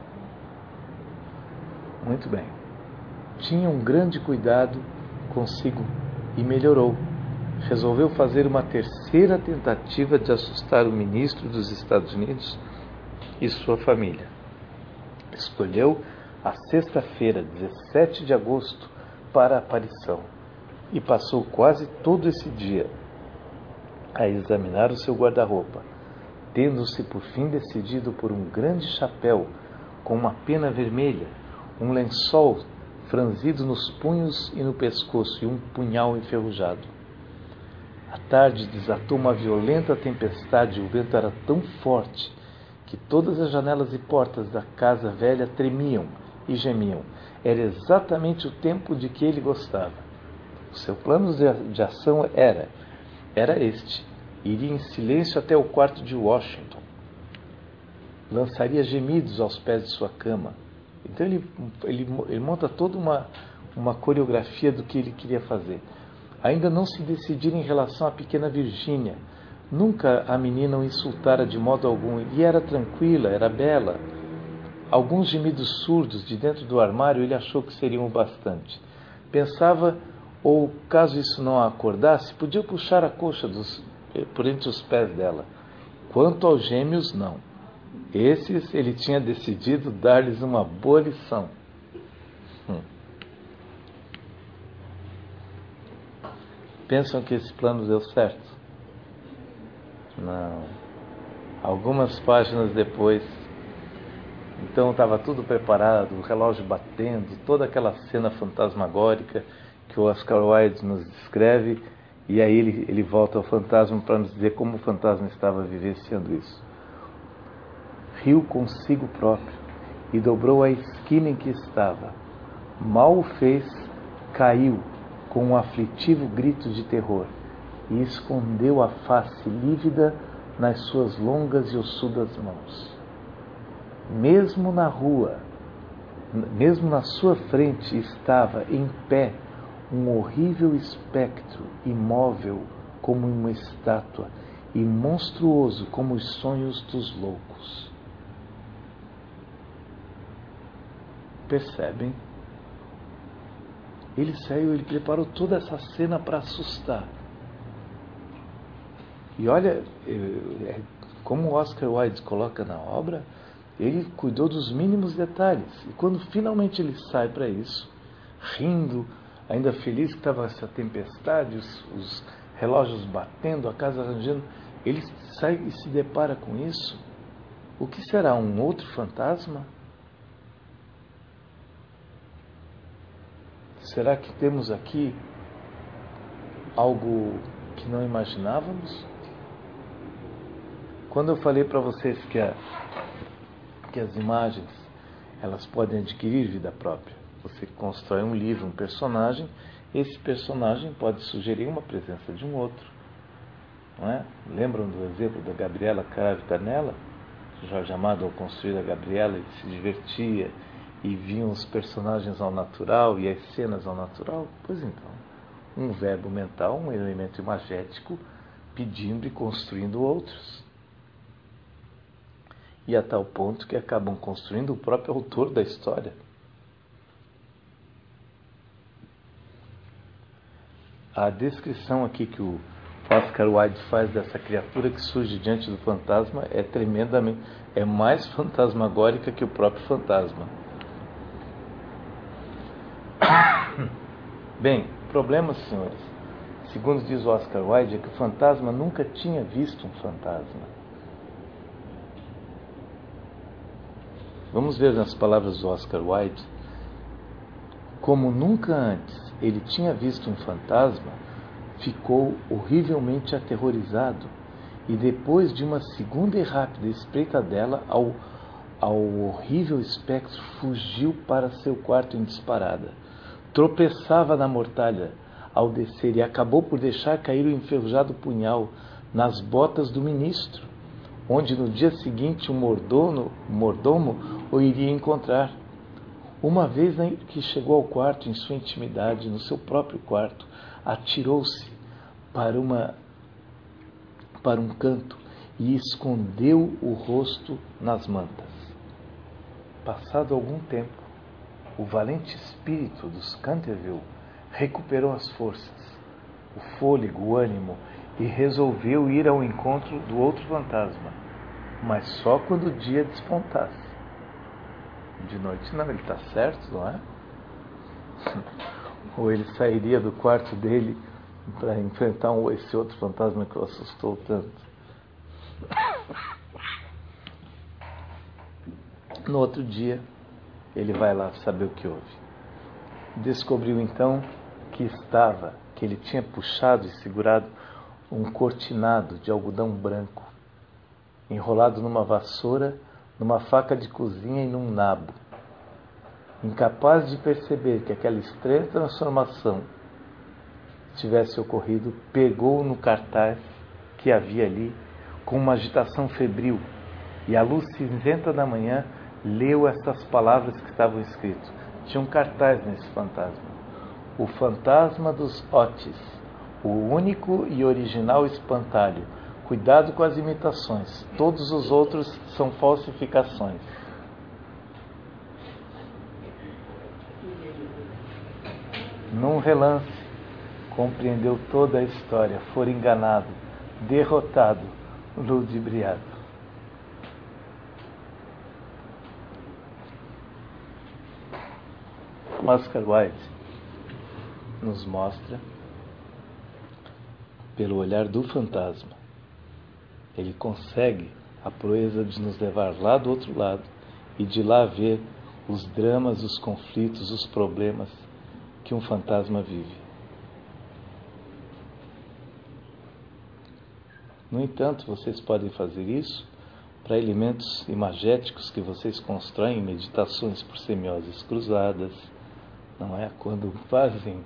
Muito bem. Tinha um grande cuidado consigo e melhorou. Resolveu fazer uma terceira tentativa de assustar o ministro dos Estados Unidos e sua família. Escolheu a sexta-feira, dezessete de agosto, para a aparição e passou quase todo esse dia a examinar o seu guarda-roupa, tendo-se por fim decidido por um grande chapéu com uma pena vermelha, um lençol franzido nos punhos e no pescoço e um punhal enferrujado. À tarde desatou uma violenta tempestade e o vento era tão forte que todas as janelas e portas da casa velha tremiam e gemiam. Era exatamente o tempo de que ele gostava. O seu plano de ação era, era este. Iria em silêncio até o quarto de Washington. Lançaria gemidos aos pés de sua cama. Então ele, ele, ele monta toda uma, uma coreografia do que ele queria fazer. Ainda não se decidira em relação à pequena Virgínia. Nunca a menina o insultara de modo algum. E era tranquila, era bela. Alguns gemidos surdos de dentro do armário ele achou que seriam o bastante. Pensava, ou caso isso não a acordasse, podia puxar a coxa dos, por entre os pés dela. Quanto aos gêmeos, não. Esses ele tinha decidido dar-lhes uma boa lição. Hum. Pensam que esse plano deu certo? Não. Algumas páginas depois, então estava tudo preparado, o relógio batendo, toda aquela cena fantasmagórica que o Oscar Wilde nos descreve, e aí ele, ele volta ao fantasma para nos dizer como o fantasma estava vivenciando isso. Riu consigo próprio e dobrou a esquina em que estava. Mal o fez, caiu com um aflitivo grito de terror e escondeu a face lívida nas suas longas e ossudas mãos. Mesmo na rua, mesmo na sua frente estava em pé um horrível espectro, imóvel como uma estátua e monstruoso como os sonhos dos loucos. Percebem? Ele saiu, ele preparou toda essa cena para assustar. E olha, como o Oscar Wilde coloca na obra, ele cuidou dos mínimos detalhes. E quando finalmente ele sai para isso, rindo, ainda feliz que estava essa tempestade, os, os relógios batendo, a casa arranjando, ele sai e se depara com isso. O que será? Um outro fantasma? Será que temos aqui algo que não imaginávamos? Quando eu falei para vocês que, a, que as imagens elas podem adquirir vida própria, você constrói um livro, um personagem, esse personagem pode sugerir uma presença de um outro. Não é? Lembram do exemplo da Gabriela Cravo Canella? Jorge Amado, ao construir a Gabriela, ele se divertia e vinham os personagens ao natural e as cenas ao natural. Pois então, um verbo mental, um elemento imagético, pedindo e construindo outros. E a tal ponto que acabam construindo o próprio autor da história. A descrição aqui que o Oscar Wilde faz dessa criatura que surge diante do fantasma é tremendamente, é mais fantasmagórica que o próprio fantasma. Bem, o problema, senhores, segundo diz o Oscar Wilde, é que o fantasma nunca tinha visto um fantasma. Vamos ver nas palavras do Oscar Wilde. Como nunca antes ele tinha visto um fantasma, ficou horrivelmente aterrorizado e depois de uma segunda e rápida espreitadela ao, ao horrível espectro, fugiu para seu quarto em disparada. Tropeçava na mortalha ao descer e acabou por deixar cair o enferrujado punhal nas botas do ministro, onde no dia seguinte o mordomo, mordomo o iria encontrar. Uma vez que chegou ao quarto, em sua intimidade, no seu próprio quarto, atirou-se para, uma, para um canto e escondeu o rosto nas mantas. Passado algum tempo, o valente espírito dos Canterville recuperou as forças, o fôlego, o ânimo, e resolveu ir ao encontro do outro fantasma, mas só quando o dia despontasse. De noite não, ele está certo, não é? Ou ele sairia do quarto dele para enfrentar um, esse outro fantasma que o assustou tanto. No outro dia, ele vai lá saber o que houve. Descobriu então que estava, que ele tinha puxado e segurado um cortinado de algodão branco, enrolado numa vassoura, numa faca de cozinha e num nabo. Incapaz de perceber que aquela estranha transformação tivesse ocorrido, pegou no cartaz que havia ali com uma agitação febril e à luz cinzenta da manhã leu essas palavras que estavam escritas. Tinha um cartaz nesse fantasma: o fantasma dos Otis, o único e original espantalho. Cuidado com as imitações, todos os outros são falsificações. Num relance, compreendeu toda a história, fora enganado, derrotado, ludibriado. Oscar Wilde nos mostra, pelo olhar do fantasma, ele consegue a proeza de nos levar lá do outro lado e de lá ver os dramas, os conflitos, os problemas que um fantasma vive. No entanto, vocês podem fazer isso para elementos imagéticos que vocês constroem em meditações por semioses cruzadas, não é? Quando fazem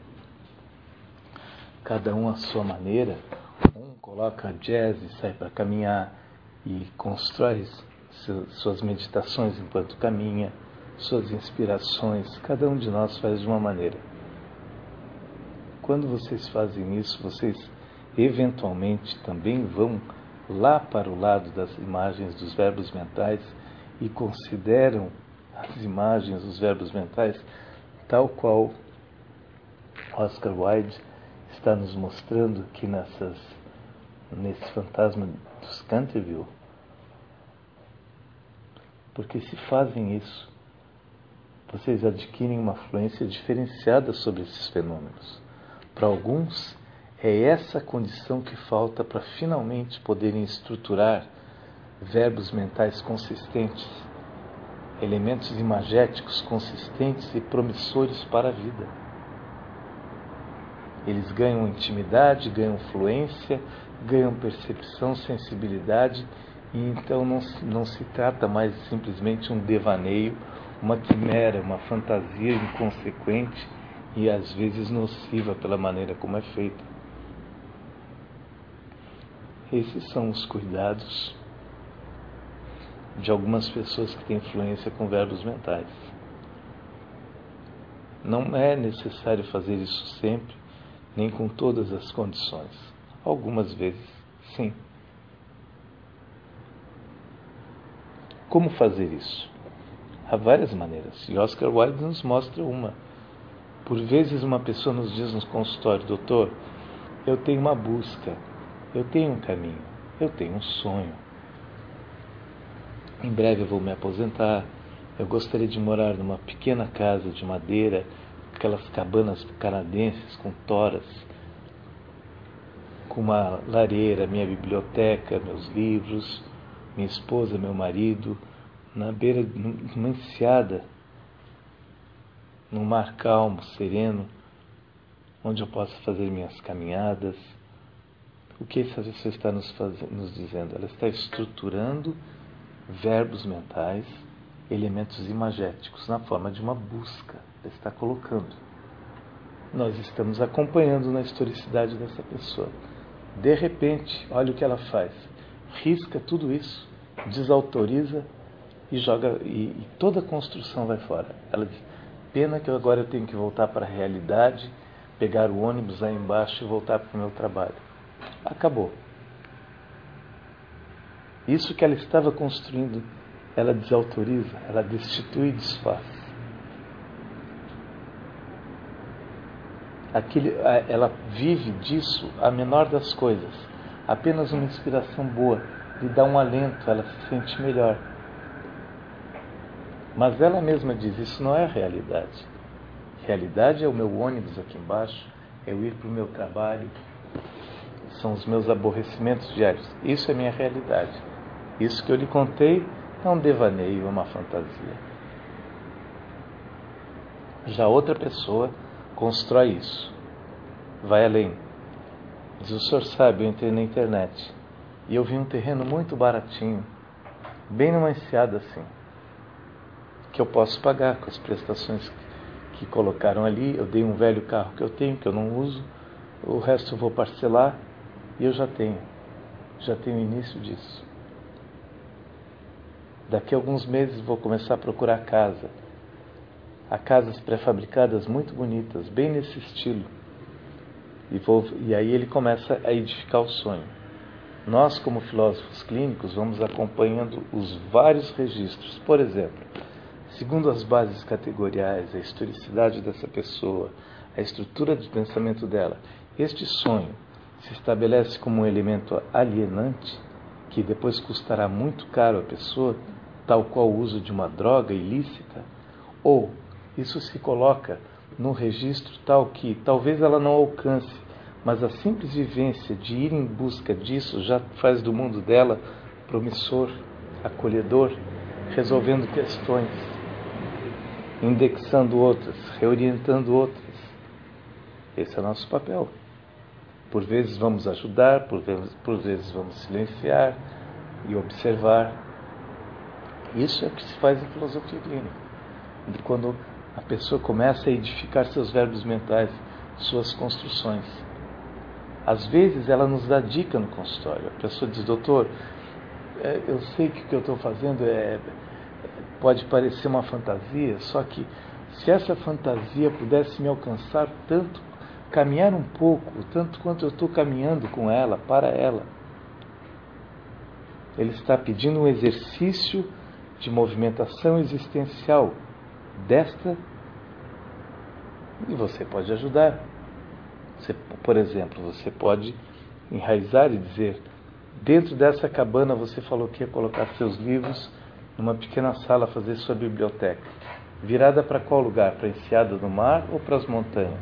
cada um à sua maneira, um coloca jazz e sai para caminhar e constrói suas meditações enquanto caminha, suas inspirações, cada um de nós faz de uma maneira. Quando vocês fazem isso, vocês eventualmente também vão lá para o lado das imagens dos verbos mentais e consideram as imagens dos verbos mentais tal qual Oscar Wilde está nos mostrando aqui nessas, nesse fantasma dos Canterville. Porque se fazem isso, vocês adquirem uma fluência diferenciada sobre esses fenômenos. Para alguns, é essa condição que falta para finalmente poderem estruturar verbos mentais consistentes, elementos imagéticos consistentes e promissores para a vida. Eles ganham intimidade, ganham fluência, ganham percepção, sensibilidade, e então não, não se trata mais simplesmente um devaneio, uma quimera, uma fantasia inconsequente e às vezes nociva pela maneira como é feita. Esses são os cuidados de algumas pessoas que têm influência com verbos mentais. Não é necessário fazer isso sempre, nem com todas as condições. Algumas vezes, sim. Como fazer isso? Há várias maneiras, e Oscar Wilde nos mostra uma. Por vezes uma pessoa nos diz no consultório: doutor, eu tenho uma busca, eu tenho um caminho, eu tenho um sonho. Em breve eu vou me aposentar, eu gostaria de morar numa pequena casa de madeira, aquelas cabanas canadenses com toras, com uma lareira, minha biblioteca, meus livros, minha esposa, meu marido, na beira de uma enseada, num mar calmo, sereno, onde eu possa fazer minhas caminhadas. O que essa pessoa está nos, fazendo, nos dizendo? Ela está estruturando verbos mentais, elementos imagéticos, na forma de uma busca. Ela está colocando. Nós estamos acompanhando na historicidade dessa pessoa. De repente, olha o que ela faz. Risca tudo isso, desautoriza e joga, e, e toda a construção vai fora. Ela diz, pena que agora eu tenho que voltar para a realidade, pegar o ônibus lá embaixo e voltar para o meu trabalho. Acabou. Isso que ela estava construindo, ela desautoriza, ela destitui e desfaz. Aquele, ela vive disso a menor das coisas. Apenas uma inspiração boa lhe dá um alento, ela se sente melhor. Mas ela mesma diz, isso não é realidade. Realidade é o meu ônibus aqui embaixo, é eu ir para o meu trabalho, são os meus aborrecimentos diários. Isso é minha realidade. Isso que eu lhe contei é um devaneio, é uma fantasia. Já outra pessoa constrói isso. Vai além. Diz, o senhor sabe, eu entrei na internet e eu vi um terreno muito baratinho, bem numa enseada assim, que eu posso pagar com as prestações que colocaram ali. Eu dei um velho carro que eu tenho, que eu não uso, o resto eu vou parcelar e eu já tenho. Já tenho o início disso. Daqui a alguns meses vou começar a procurar casa. Há casas pré-fabricadas muito bonitas, bem nesse estilo. E, vou, e aí ele começa a edificar o sonho. Nós, como filósofos clínicos, vamos acompanhando os vários registros. Por exemplo, segundo as bases categoriais, a historicidade dessa pessoa, a estrutura de pensamento dela, este sonho se estabelece como um elemento alienante que depois custará muito caro à pessoa, tal qual o uso de uma droga ilícita, ou isso se coloca num registro tal que talvez ela não alcance, mas a simples vivência de ir em busca disso já faz do mundo dela promissor, acolhedor, resolvendo questões, indexando outras, reorientando outras. Esse é o nosso papel. Por vezes vamos ajudar, por vezes, por vezes vamos silenciar e observar. Isso é o que se faz em filosofia clínica. Quando a pessoa começa a edificar seus verbos mentais, suas construções. Às vezes ela nos dá dica no consultório. A pessoa diz, doutor, eu sei que o que eu estou fazendo é, pode parecer uma fantasia, só que se essa fantasia pudesse me alcançar tanto, caminhar um pouco, tanto quanto eu estou caminhando com ela, para ela. Ele está pedindo um exercício de movimentação existencial desta, e você pode ajudar. Você, por exemplo, você pode enraizar e dizer, dentro dessa cabana você falou que ia colocar seus livros numa pequena sala, fazer sua biblioteca. Virada para qual lugar? Para a enseada do mar ou para as montanhas?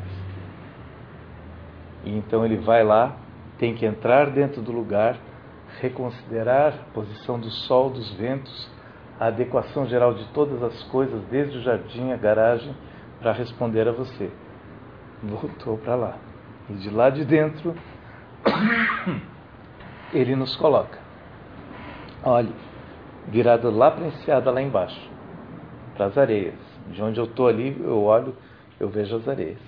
E então ele vai lá, tem que entrar dentro do lugar, reconsiderar a posição do sol, dos ventos, a adequação geral de todas as coisas, desde o jardim, a garagem, para responder a você. Voltou para lá. E de lá de dentro, ele nos coloca. Olhe, virado lá para a enseada, lá embaixo, para as areias. De onde eu estou ali, eu olho, eu vejo as areias.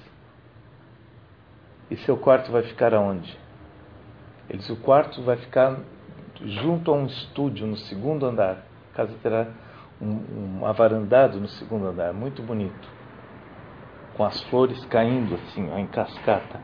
E seu quarto vai ficar aonde? Ele diz, o quarto vai ficar junto a um estúdio no segundo andar. A casa terá um, um avarandado no segundo andar, muito bonito, com as flores caindo assim, ó, em cascata.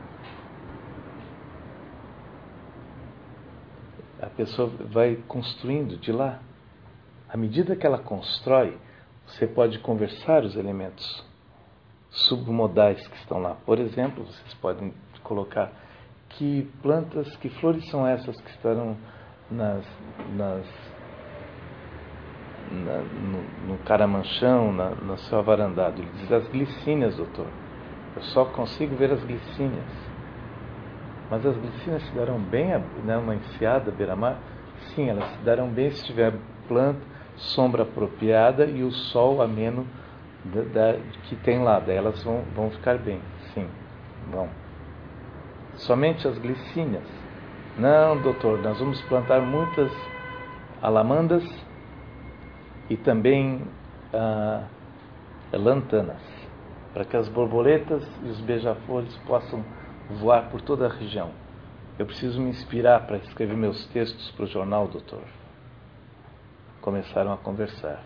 A pessoa vai construindo de lá. À medida que ela constrói, você pode conversar os elementos submodais que estão lá. Por exemplo, vocês podem colocar que plantas, que flores são essas que estarão nas, nas, na, no, no caramanchão, na, no seu avarandado. Ele diz, as glicínias, doutor. Eu só consigo ver as glicínias. Mas as glicínias se darão bem, né, uma enseada beira-mar? Sim, elas se darão bem se tiver planta, sombra apropriada e o sol ameno da, da, que tem lá. Daí elas vão, vão ficar bem. Sim, vão. Somente as glicínias. Não, doutor, nós vamos plantar muitas alamandas e também ah, lantanas, para que as borboletas e os beija-flores possam voar por toda a região. Eu preciso me inspirar para escrever meus textos para o jornal, doutor. Começaram a conversar.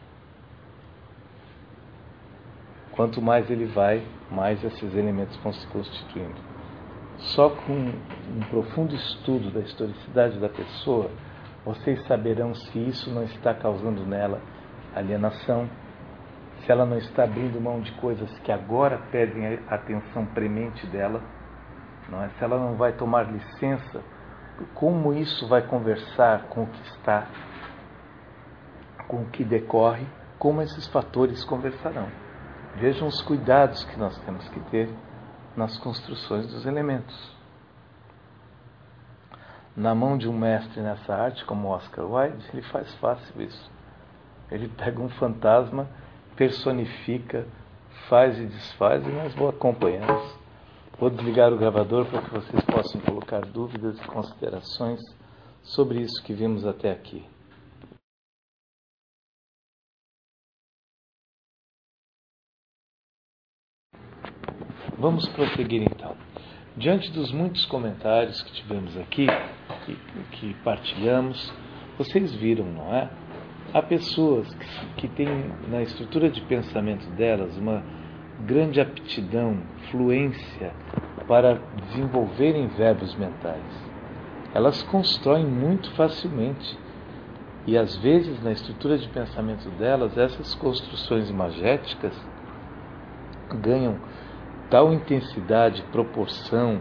Quanto mais ele vai, mais esses elementos vão se constituindo. Só com um profundo estudo da historicidade da pessoa, vocês saberão se isso não está causando nela alienação, se ela não está abrindo mão de coisas que agora pedem a atenção premente dela, não é? Se ela não vai tomar licença, como isso vai conversar com o que está, com o que decorre, como esses fatores conversarão. Vejam os cuidados que nós temos que ter nas construções dos elementos. Na mão de um mestre nessa arte, como Oscar Wilde, ele faz fácil isso. Ele pega um fantasma, personifica, faz e desfaz, e nós vamos acompanhando. Vou desligar o gravador para que vocês possam colocar dúvidas e considerações sobre isso que vimos até aqui. Vamos prosseguir então. Diante dos muitos comentários que tivemos aqui, que, que partilhamos, vocês viram, não é? Há pessoas que, que têm na estrutura de pensamento delas uma grande aptidão, fluência para desenvolverem verbos mentais. Elas constroem muito facilmente e às vezes na estrutura de pensamento delas essas construções imagéticas ganham tal intensidade, proporção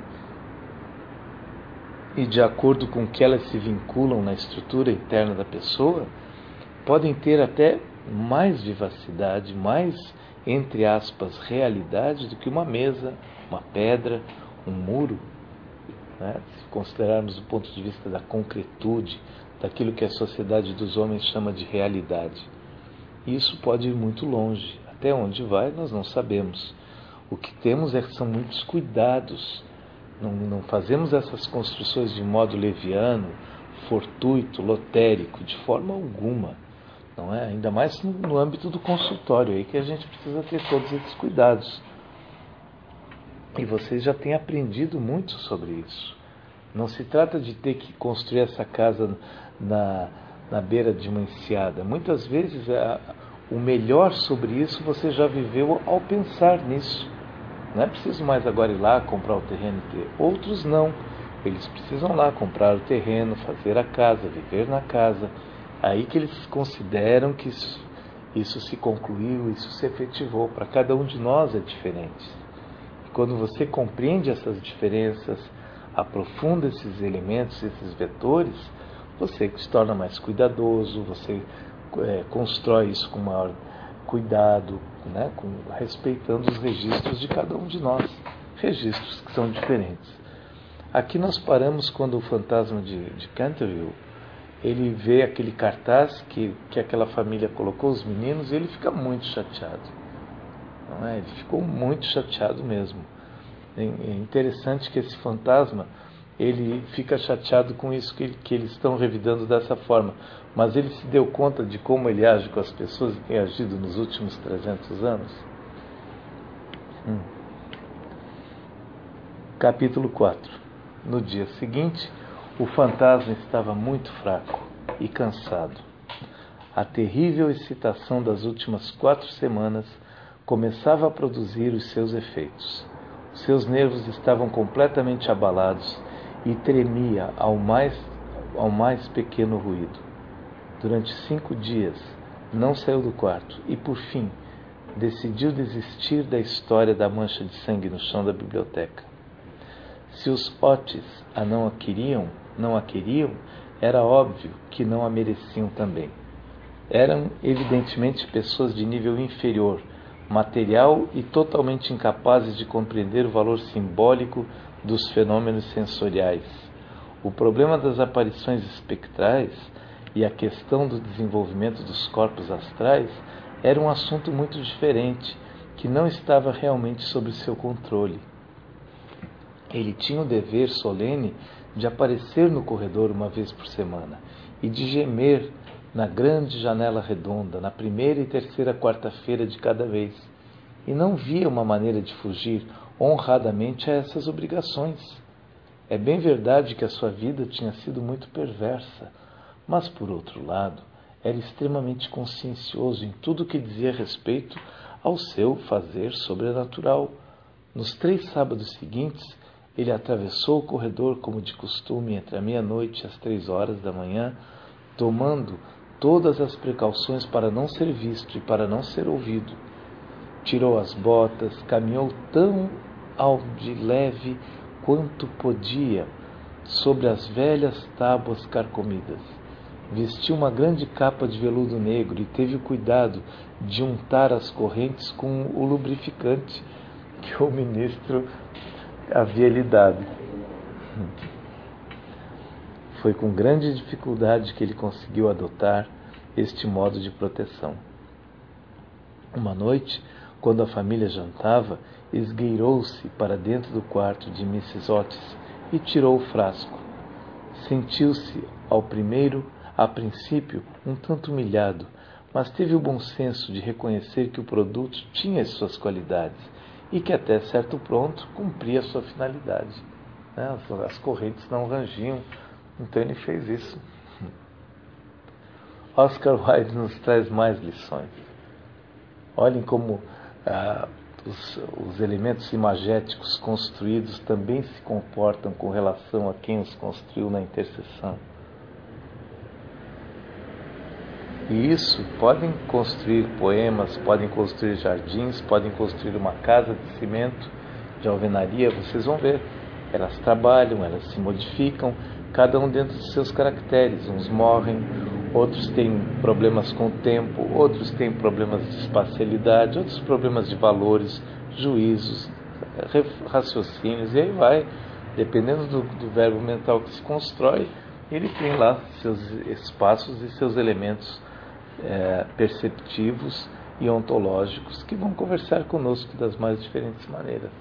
e de acordo com que elas se vinculam na estrutura interna da pessoa, podem ter até mais vivacidade, mais, entre aspas, realidade do que uma mesa, uma pedra, um muro, né? Se considerarmos do ponto de vista da concretude, daquilo que a sociedade dos homens chama de realidade. Isso pode ir muito longe. Até onde vai, nós não sabemos. O que temos é que são muitos cuidados. Não, não fazemos essas construções de modo leviano, fortuito, lotérico, de forma alguma. Não é? Ainda mais no, no âmbito do consultório, aí que a gente precisa ter todos esses cuidados. E vocês já têm aprendido muito sobre isso. Não se trata de ter que construir essa casa na, na beira de uma enseada. Muitas vezes a, o melhor sobre isso você já viveu ao pensar nisso. Não é preciso mais agora ir lá comprar o terreno e ter. Outros não. Eles precisam lá comprar o terreno, fazer a casa, viver na casa. Aí que eles consideram que isso, isso se concluiu, isso se efetivou. Para cada um de nós é diferente. E quando você compreende essas diferenças, aprofunda esses elementos, esses vetores, você se torna mais cuidadoso, você é, constrói isso com maior cuidado, né, com, respeitando os registros de cada um de nós, registros que são diferentes. Aqui nós paramos quando o fantasma de, de Canterville, ele vê aquele cartaz que, que aquela família colocou, os meninos, e ele fica muito chateado. Não é? Ele ficou muito chateado mesmo. É interessante que esse fantasma, ele fica chateado com isso que, que eles estão revidando dessa forma. Mas ele se deu conta de como ele age com as pessoas e tem agido nos últimos trezentos anos? Hum. Capítulo quatro. No dia seguinte, o fantasma estava muito fraco e cansado. A terrível excitação das últimas quatro semanas começava a produzir os seus efeitos. Seus nervos estavam completamente abalados e tremia ao mais, ao mais pequeno ruído. Durante cinco dias, não saiu do quarto e, por fim, decidiu desistir da história da mancha de sangue no chão da biblioteca. Se os Otis a não a queriam, não a queriam, era óbvio que não a mereciam também. Eram, evidentemente, pessoas de nível inferior material e totalmente incapazes de compreender o valor simbólico dos fenômenos sensoriais. O problema das aparições espectrais e a questão do desenvolvimento dos corpos astrais era um assunto muito diferente, que não estava realmente sob seu controle. Ele tinha o dever solene de aparecer no corredor uma vez por semana e de gemer na grande janela redonda, na primeira e terceira quarta-feira de cada mês, e não via uma maneira de fugir honradamente a essas obrigações. É bem verdade que a sua vida tinha sido muito perversa, mas, por outro lado, era extremamente consciencioso em tudo o que dizia respeito ao seu fazer sobrenatural. Nos três sábados seguintes, ele atravessou o corredor como de costume entre a meia-noite e as três horas da manhã, tomando todas as precauções para não ser visto e para não ser ouvido. Tirou as botas, caminhou tão ao de leve quanto podia sobre as velhas tábuas carcomidas. Vestiu uma grande capa de veludo negro e teve o cuidado de untar as correntes com o lubrificante que o ministro havia lhe dado. Foi com grande dificuldade que ele conseguiu adotar este modo de proteção. Uma noite, quando a família jantava, esgueirou-se para dentro do quarto de missus Otis e tirou o frasco. Sentiu-se, ao primeiro, a princípio, um tanto humilhado, mas teve o bom senso de reconhecer que o produto tinha as suas qualidades e que até certo ponto cumpria a sua finalidade. As correntes não rangiam, então ele fez isso. Oscar Wilde nos traz mais lições. Olhem como ah, os, os elementos imagéticos construídos também se comportam com relação a quem os construiu na intercessão. E isso, podem construir poemas, podem construir jardins, podem construir uma casa de cimento, de alvenaria, vocês vão ver. Elas trabalham, elas se modificam, cada um dentro dos seus caracteres. Uns morrem, outros têm problemas com o tempo, outros têm problemas de espacialidade, outros problemas de valores, juízos, raciocínios, e aí vai. Dependendo do, do verbo mental que se constrói, ele tem lá seus espaços e seus elementos É, perceptivos e ontológicos que vão conversar conosco das mais diferentes maneiras.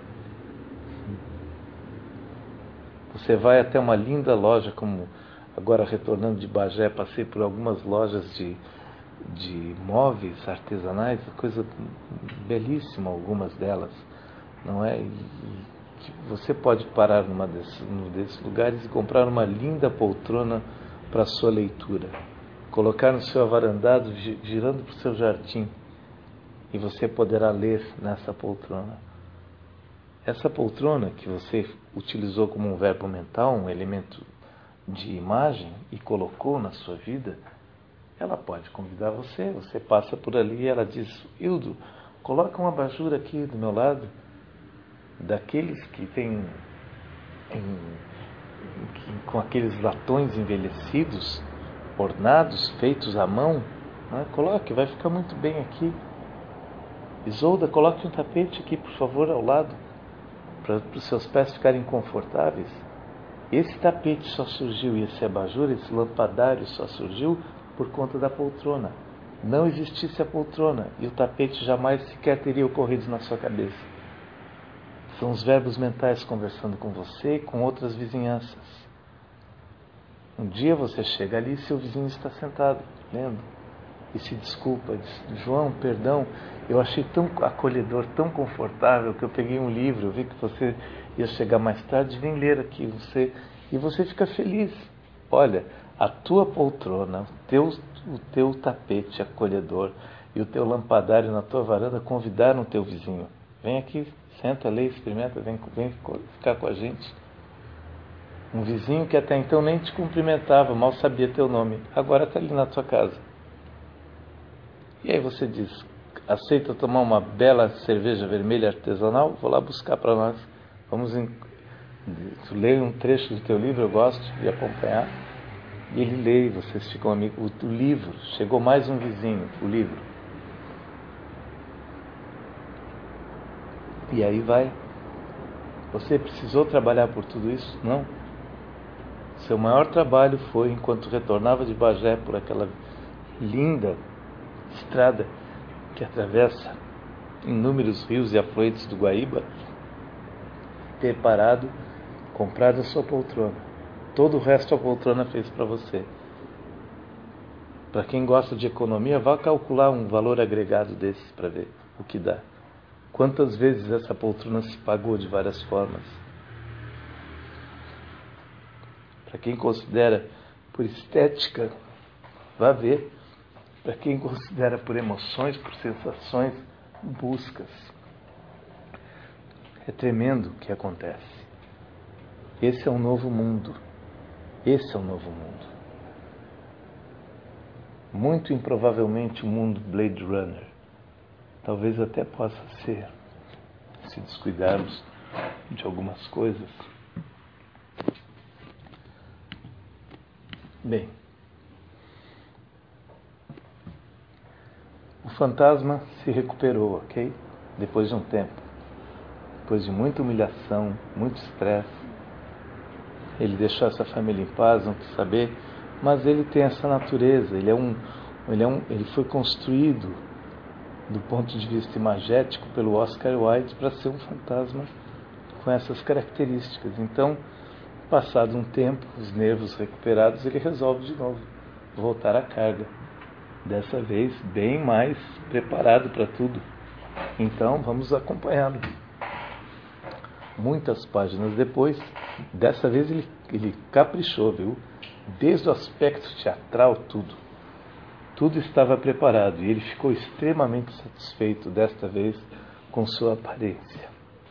Você vai até uma linda loja, como agora retornando de Bagé, passei por algumas lojas de, de móveis artesanais, coisa belíssima, algumas delas, não é? E, e você pode parar numa desses, num desses lugares e comprar uma linda poltrona para a sua leitura. Colocar no seu avarandado, girando para o seu jardim, e você poderá ler nessa poltrona. Essa poltrona que você utilizou como um verbo mental, um elemento de imagem, e colocou na sua vida, ela pode convidar você. Você passa por ali e ela diz: Hildo, coloca uma abajur aqui do meu lado, daqueles que tem em, que, com aqueles latões envelhecidos, ornados, feitos à mão, né? Coloque, vai ficar muito bem aqui. Isolda, coloque um tapete aqui, por favor, ao lado, para os seus pés ficarem confortáveis. Esse tapete só surgiu, e esse abajur, esse lampadário só surgiu por conta da poltrona. Não existisse a poltrona, e o tapete jamais sequer teria ocorrido na sua cabeça. São os verbos mentais conversando com você e com outras vizinhanças. Um dia você chega ali e seu vizinho está sentado, lendo, e se desculpa, diz: João, perdão, eu achei tão acolhedor, tão confortável, que eu peguei um livro, eu vi que você ia chegar mais tarde, vem ler aqui, você, e você fica feliz. Olha, a tua poltrona, o teu, o teu tapete acolhedor e o teu lampadário na tua varanda convidaram o teu vizinho. Vem aqui, senta, lê, experimenta, vem, vem ficar com a gente. Um vizinho que até então nem te cumprimentava, mal sabia teu nome, agora está ali na tua casa. E aí você diz: aceita tomar uma bela cerveja vermelha artesanal? Vou lá buscar para nós. Vamos em... Tu lê um trecho do teu livro, eu gosto de acompanhar. E ele lê, vocês ficam amigos. O livro, chegou mais um vizinho, o livro. E aí vai. Você precisou trabalhar por tudo isso? Não. Seu maior trabalho foi enquanto retornava de Bagé por aquela linda estrada que atravessa inúmeros rios e afluentes do Guaíba, ter parado, comprado a sua poltrona. Todo o resto a poltrona fez para você. Para quem gosta de economia, vá calcular um valor agregado desses para ver o que dá. Quantas vezes essa poltrona se pagou de várias formas? Para quem considera por estética, vá ver. Para quem considera por emoções, por sensações, buscas. É tremendo o que acontece. Esse é um novo mundo. Esse é um novo mundo. Muito improvavelmente o mundo Blade Runner. Talvez até possa ser, se descuidarmos de algumas coisas. Bem, o fantasma se recuperou, ok? Depois de um tempo. Depois de muita humilhação, muito estresse. Ele deixou essa família em paz, não quis saber, mas ele tem essa natureza, ele, é um, ele, é um, ele foi construído do ponto de vista imagético pelo Oscar Wilde para ser um fantasma com essas características. Então, passado um tempo, os nervos recuperados, ele resolve de novo voltar à carga. Dessa vez, bem mais preparado para tudo. Então, vamos acompanhá-lo. Muitas páginas depois, dessa vez ele, ele caprichou, viu? Desde o aspecto teatral, tudo. Tudo estava preparado e ele ficou extremamente satisfeito desta vez com sua aparência.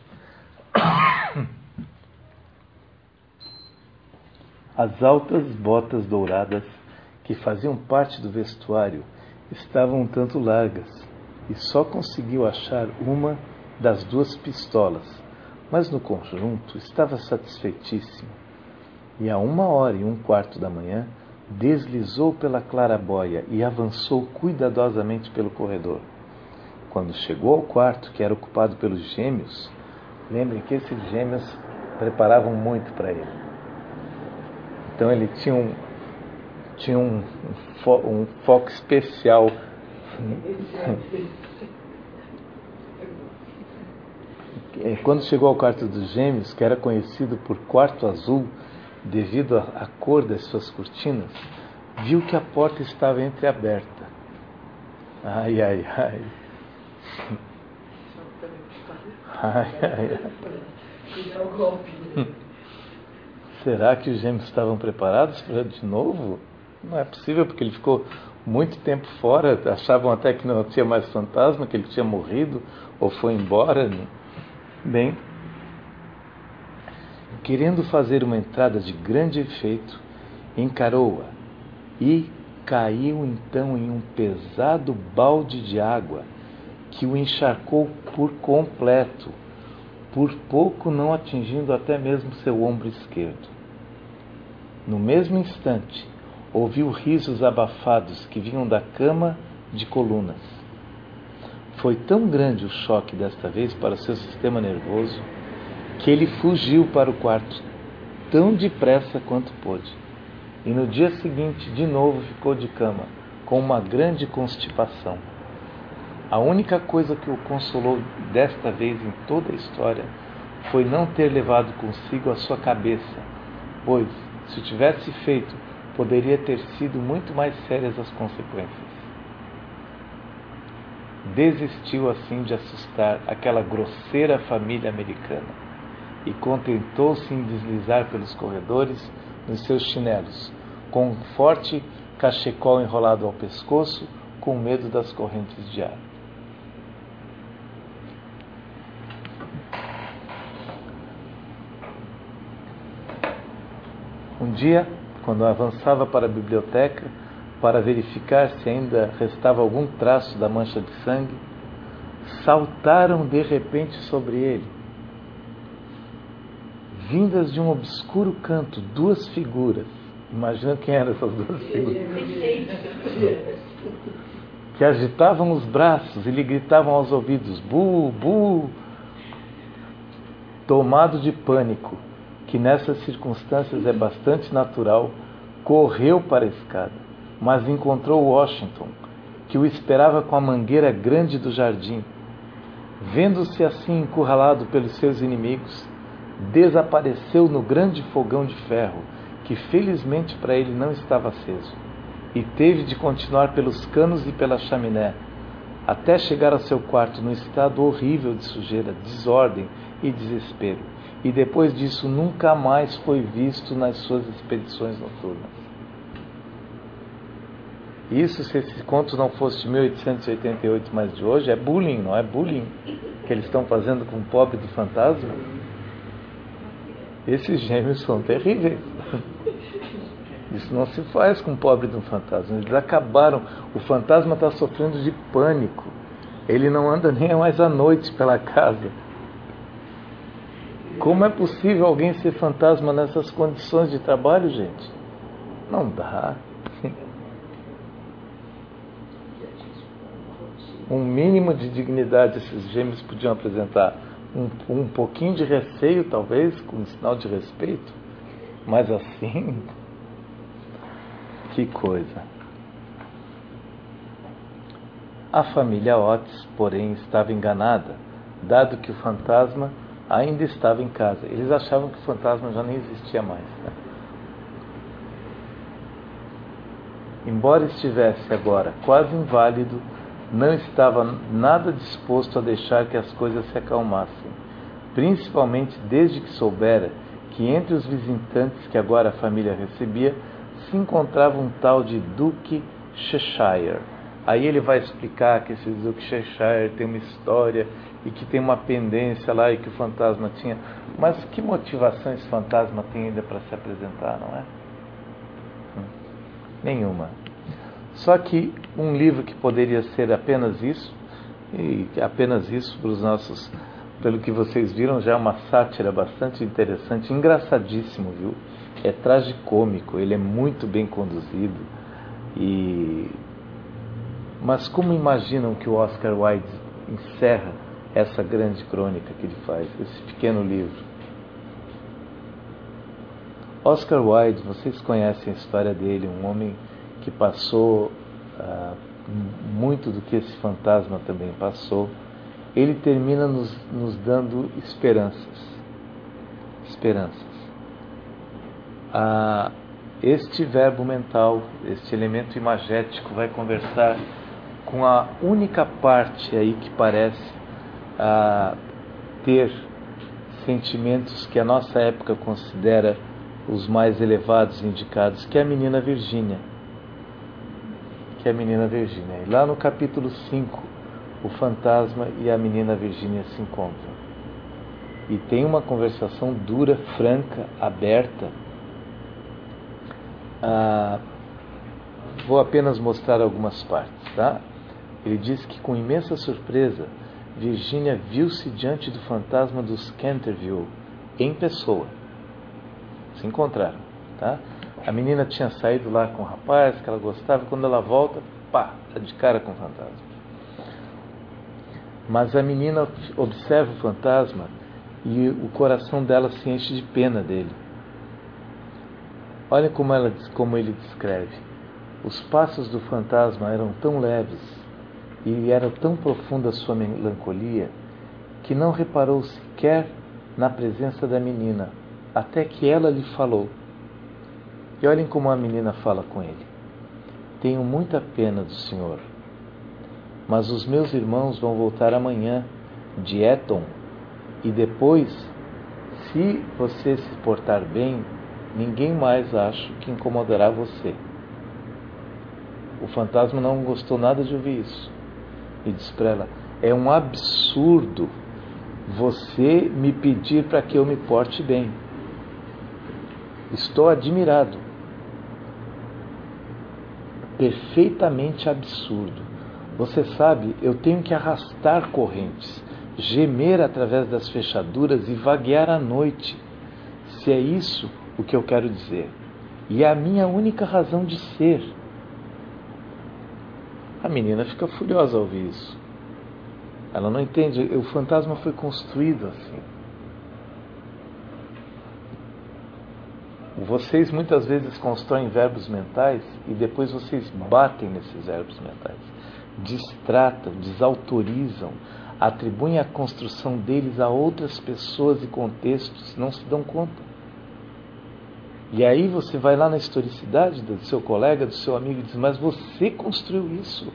As altas botas douradas que faziam parte do vestuário estavam um tanto largas e só conseguiu achar uma das duas pistolas, mas no conjunto estava satisfeitíssimo. E a uma hora e um quarto da manhã deslizou pela claraboia e avançou cuidadosamente pelo corredor. Quando chegou ao quarto, que era ocupado pelos gêmeos, lembrem que esses gêmeos preparavam muito para ele. Então ele tinha um, tinha um, um, fo, um foco especial. Quando chegou ao quarto dos gêmeos, que era conhecido por quarto azul, devido à cor das suas cortinas, viu que a porta estava entreaberta. Ai, ai, ai. Ai, ai, ai. Será que os gêmeos estavam preparados para de novo? Não é possível, porque ele ficou muito tempo fora. Achavam até que não tinha mais fantasma, que ele tinha morrido ou foi embora. Bem, querendo fazer uma entrada de grande efeito, encarou-a e caiu então em um pesado balde de água que o encharcou por completo, por pouco não atingindo até mesmo seu ombro esquerdo. No mesmo instante, ouviu risos abafados que vinham da cama de colunas. Foi tão grande o choque desta vez para seu sistema nervoso que ele fugiu para o quarto tão depressa quanto pôde. E no dia seguinte, de novo, ficou de cama, com uma grande constipação. A única coisa que o consolou desta vez em toda a história foi não ter levado consigo a sua cabeça, pois, se o tivesse feito, poderia ter sido muito mais sérias as consequências. Desistiu assim de assustar aquela grosseira família americana e contentou-se em deslizar pelos corredores nos seus chinelos, com um forte cachecol enrolado ao pescoço, com medo das correntes de ar. Um dia, quando avançava para a biblioteca para verificar se ainda restava algum traço da mancha de sangue, saltaram de repente sobre ele, vindas de um obscuro canto, duas figuras. Imagina quem eram essas duas figuras. Que agitavam os braços e lhe gritavam aos ouvidos: Bu, bu. Tomado de pânico, que nessas circunstâncias é bastante natural, correu para a escada, mas encontrou Washington, que o esperava com a mangueira grande do jardim. Vendo-se assim encurralado pelos seus inimigos, desapareceu no grande fogão de ferro, que felizmente para ele não estava aceso, e teve de continuar pelos canos e pela chaminé, até chegar ao seu quarto num estado horrível de sujeira, desordem e desespero, e depois disso nunca mais foi visto nas suas expedições noturnas. Isso, se esse conto não fosse de mil oitocentos e oitenta e oito, mas de hoje, é bullying, não é bullying que eles estão fazendo com o pobre do fantasma? Esses gêmeos são terríveis. Isso não se faz com o pobre do fantasma. Eles acabaram. O fantasma está sofrendo de pânico. Ele não anda nem mais à noite pela casa. Como é possível alguém ser fantasma nessas condições de trabalho, gente? Não dá. Um mínimo de dignidade esses gêmeos podiam apresentar. Um, um pouquinho de receio, talvez, com um sinal de respeito. Mas assim... Que coisa. A família Otis, porém, estava enganada, dado que o fantasma ainda estava em casa. Eles achavam que o fantasma já nem existia mais. Né? Embora estivesse agora quase inválido, não estava nada disposto a deixar que as coisas se acalmassem, principalmente desde que soubera que entre os visitantes que agora a família recebia se encontrava um tal de Duque Cheshire. Aí ele vai explicar que esse Duque Cheshire tem uma história e que tem uma pendência lá e que o fantasma tinha. Mas que motivação esse fantasma tem ainda para se apresentar, não é? Hum, nenhuma. Só que um livro que poderia ser apenas isso, e apenas isso para os nossos, pelo que vocês viram, já é uma sátira bastante interessante, engraçadíssimo, viu? É tragicômico, ele é muito bem conduzido. E... Mas como imaginam que o Oscar Wilde encerra essa grande crônica que ele faz, esse pequeno livro? Oscar Wilde, vocês conhecem a história dele, um homem que passou uh, muito do que esse fantasma também passou. Ele termina nos, nos dando esperanças. Esperanças. Ah, este verbo mental, este elemento imagético vai conversar com a única parte aí que parece ah, ter sentimentos que a nossa época considera os mais elevados e indicados, que é a menina Virgínia. Que é a menina Virgínia. E lá no capítulo cinco, o fantasma e a menina Virgínia se encontram. E tem uma conversação dura, franca, aberta. Ah, vou apenas mostrar algumas partes, tá? Ele diz que com imensa surpresa, Virgínia viu-se diante do fantasma dos Canterville em pessoa. Se encontraram, tá? A menina tinha saído lá com o rapaz que ela gostava, e quando ela volta, pá, tá de cara com o fantasma. Mas a menina observa o fantasma e o coração dela se enche de pena dele. Olha como, ela, como ele descreve. Os passos do fantasma eram tão leves e era tão profunda a sua melancolia que não reparou sequer na presença da menina, até que ela lhe falou. E olhem como a menina fala com ele. Tenho muita pena do senhor, mas os meus irmãos vão voltar amanhã de Eton e depois, se você se portar bem, ninguém mais acho que incomodará você. O fantasma não gostou nada de ouvir isso e disse para ela: é um absurdo você me pedir para que eu me porte bem. Estou admirado. Perfeitamente absurdo. Você sabe, eu tenho que arrastar correntes, gemer através das fechaduras e vaguear à noite, se é isso o que eu quero dizer. E é a minha única razão de ser. A menina fica furiosa ao ouvir isso. Ela não entende, o fantasma foi construído assim. Vocês muitas vezes constroem verbos mentais e depois vocês batem nesses verbos mentais. Distratam, desautorizam, atribuem a construção deles a outras pessoas e contextos, não se dão conta. E aí você vai lá na historicidade do seu colega, do seu amigo e diz, mas você construiu isso.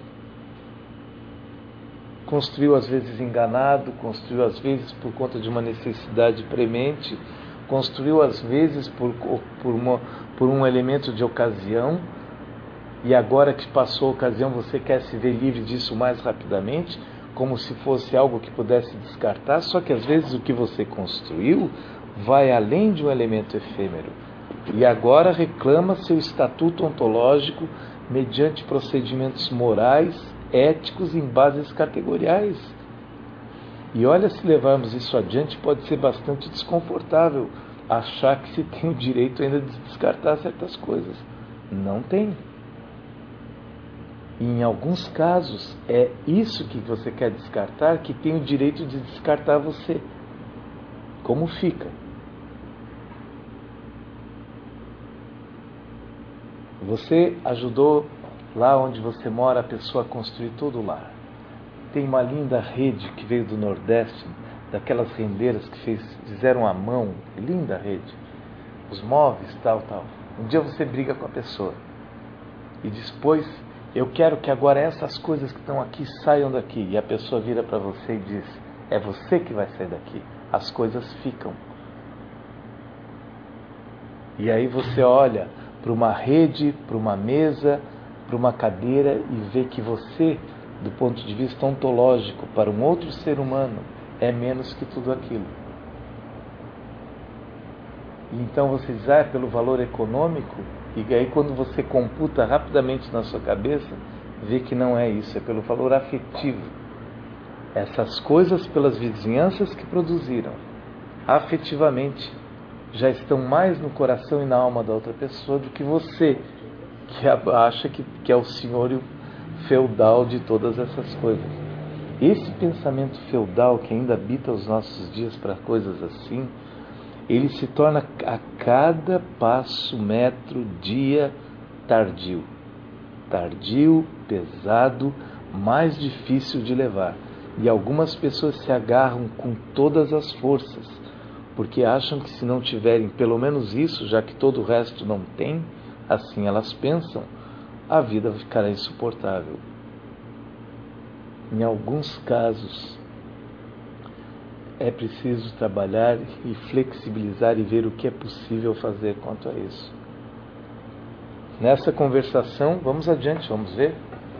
Construiu às vezes enganado, construiu às vezes por conta de uma necessidade premente, construiu às vezes por, por, uma, por um elemento de ocasião, e agora que passou a ocasião você quer se ver livre disso mais rapidamente, como se fosse algo que pudesse descartar, só que às vezes o que você construiu vai além de um elemento efêmero, e agora reclama seu estatuto ontológico mediante procedimentos morais, éticos em bases categoriais. E olha, se levarmos isso adiante, pode ser bastante desconfortável achar que se tem o direito ainda de descartar certas coisas. Não tem. E em alguns casos, é isso que você quer descartar que tem o direito de descartar você. Como fica? Você ajudou lá onde você mora a pessoa a construir todo o lar. Tem uma linda rede que veio do Nordeste, daquelas rendeiras que fez, fizeram à mão, linda rede, os móveis, tal, tal. Um dia você briga com a pessoa e diz, pois, eu quero que agora essas coisas que estão aqui saiam daqui. E a pessoa vira para você e diz, é você que vai sair daqui, as coisas ficam. E aí você olha para uma rede, para uma mesa, para uma cadeira e vê que você, do ponto de vista ontológico, para um outro ser humano, é menos que tudo aquilo. E então você diz, ah, é pelo valor econômico, e aí quando você computa rapidamente na sua cabeça, vê que não é isso, é pelo valor afetivo. Essas coisas pelas vizinhanças que produziram, afetivamente, já estão mais no coração e na alma da outra pessoa do que você, que acha que, que é o senhor feudal de todas essas coisas. Esse pensamento feudal que ainda habita os nossos dias para coisas assim, ele se torna a cada passo, metro, dia, tardio. Tardio, pesado, mais difícil de levar. E algumas pessoas se agarram com todas as forças, porque acham que se não tiverem pelo menos isso, já que todo o resto não tem, assim elas pensam, a vida ficará insuportável. Em alguns casos, é preciso trabalhar e flexibilizar e ver o que é possível fazer quanto a isso. Nessa conversação, vamos adiante, vamos ver.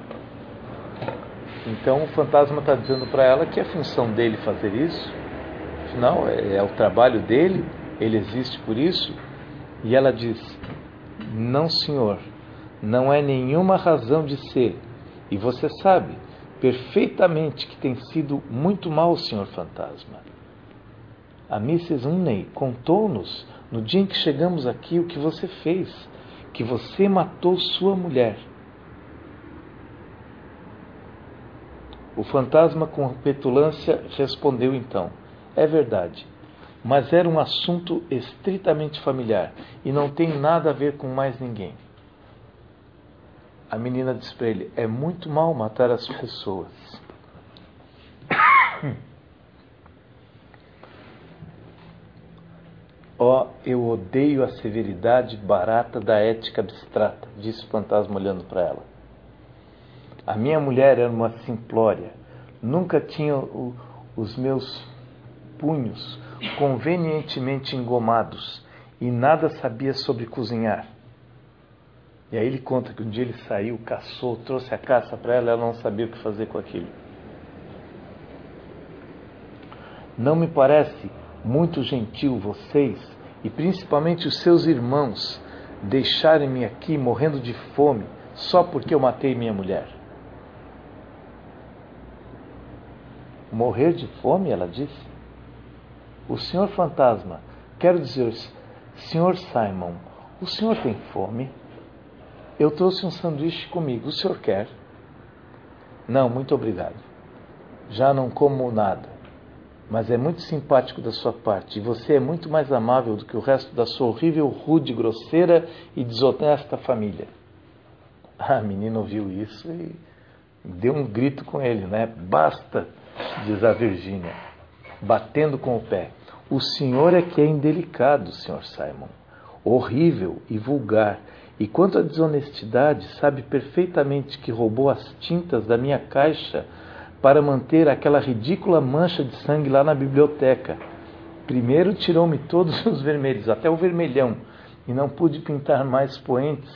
Então o fantasma está dizendo para ela que é função dele fazer isso, afinal é, é o trabalho dele, ele existe por isso, e ela diz, não senhor, não é nenhuma razão de ser, e você sabe perfeitamente que tem sido muito mal o senhor fantasma. A missus Unney contou-nos, no dia em que chegamos aqui, o que você fez, que você matou sua mulher. O fantasma, com petulância, respondeu então, é verdade, mas era um assunto estritamente familiar e não tem nada a ver com mais ninguém. A menina disse para ele, é muito mal matar as pessoas. Ó, oh, eu odeio a severidade barata da ética abstrata, disse o fantasma olhando para ela. A minha mulher era uma simplória, nunca tinha o, os meus punhos convenientemente engomados e nada sabia sobre cozinhar. E aí ele conta que um dia ele saiu, caçou, trouxe a caça para ela, ela não sabia o que fazer com aquilo. Não me parece muito gentil vocês, e principalmente os seus irmãos, deixarem-me aqui morrendo de fome, só porque eu matei minha mulher. Morrer de fome, ela disse? O senhor fantasma, quero dizer, senhor Simon, o senhor tem fome? Eu trouxe um sanduíche comigo, o senhor quer? Não, muito obrigado. Já não como nada. mas é muito simpático da sua parte, e você é muito mais amável do que o resto da sua horrível, rude, grosseira e desonesta família. A menina ouviu isso e deu um grito com ele, né? Basta, diz a Virgínia, batendo com o pé. O senhor é que é indelicado, senhor Simon, horrível e vulgar. E quanto à desonestidade, sabe perfeitamente que roubou as tintas da minha caixa para manter aquela ridícula mancha de sangue lá na biblioteca. Primeiro tirou-me todos os vermelhos, até o vermelhão, e não pude pintar mais poentes.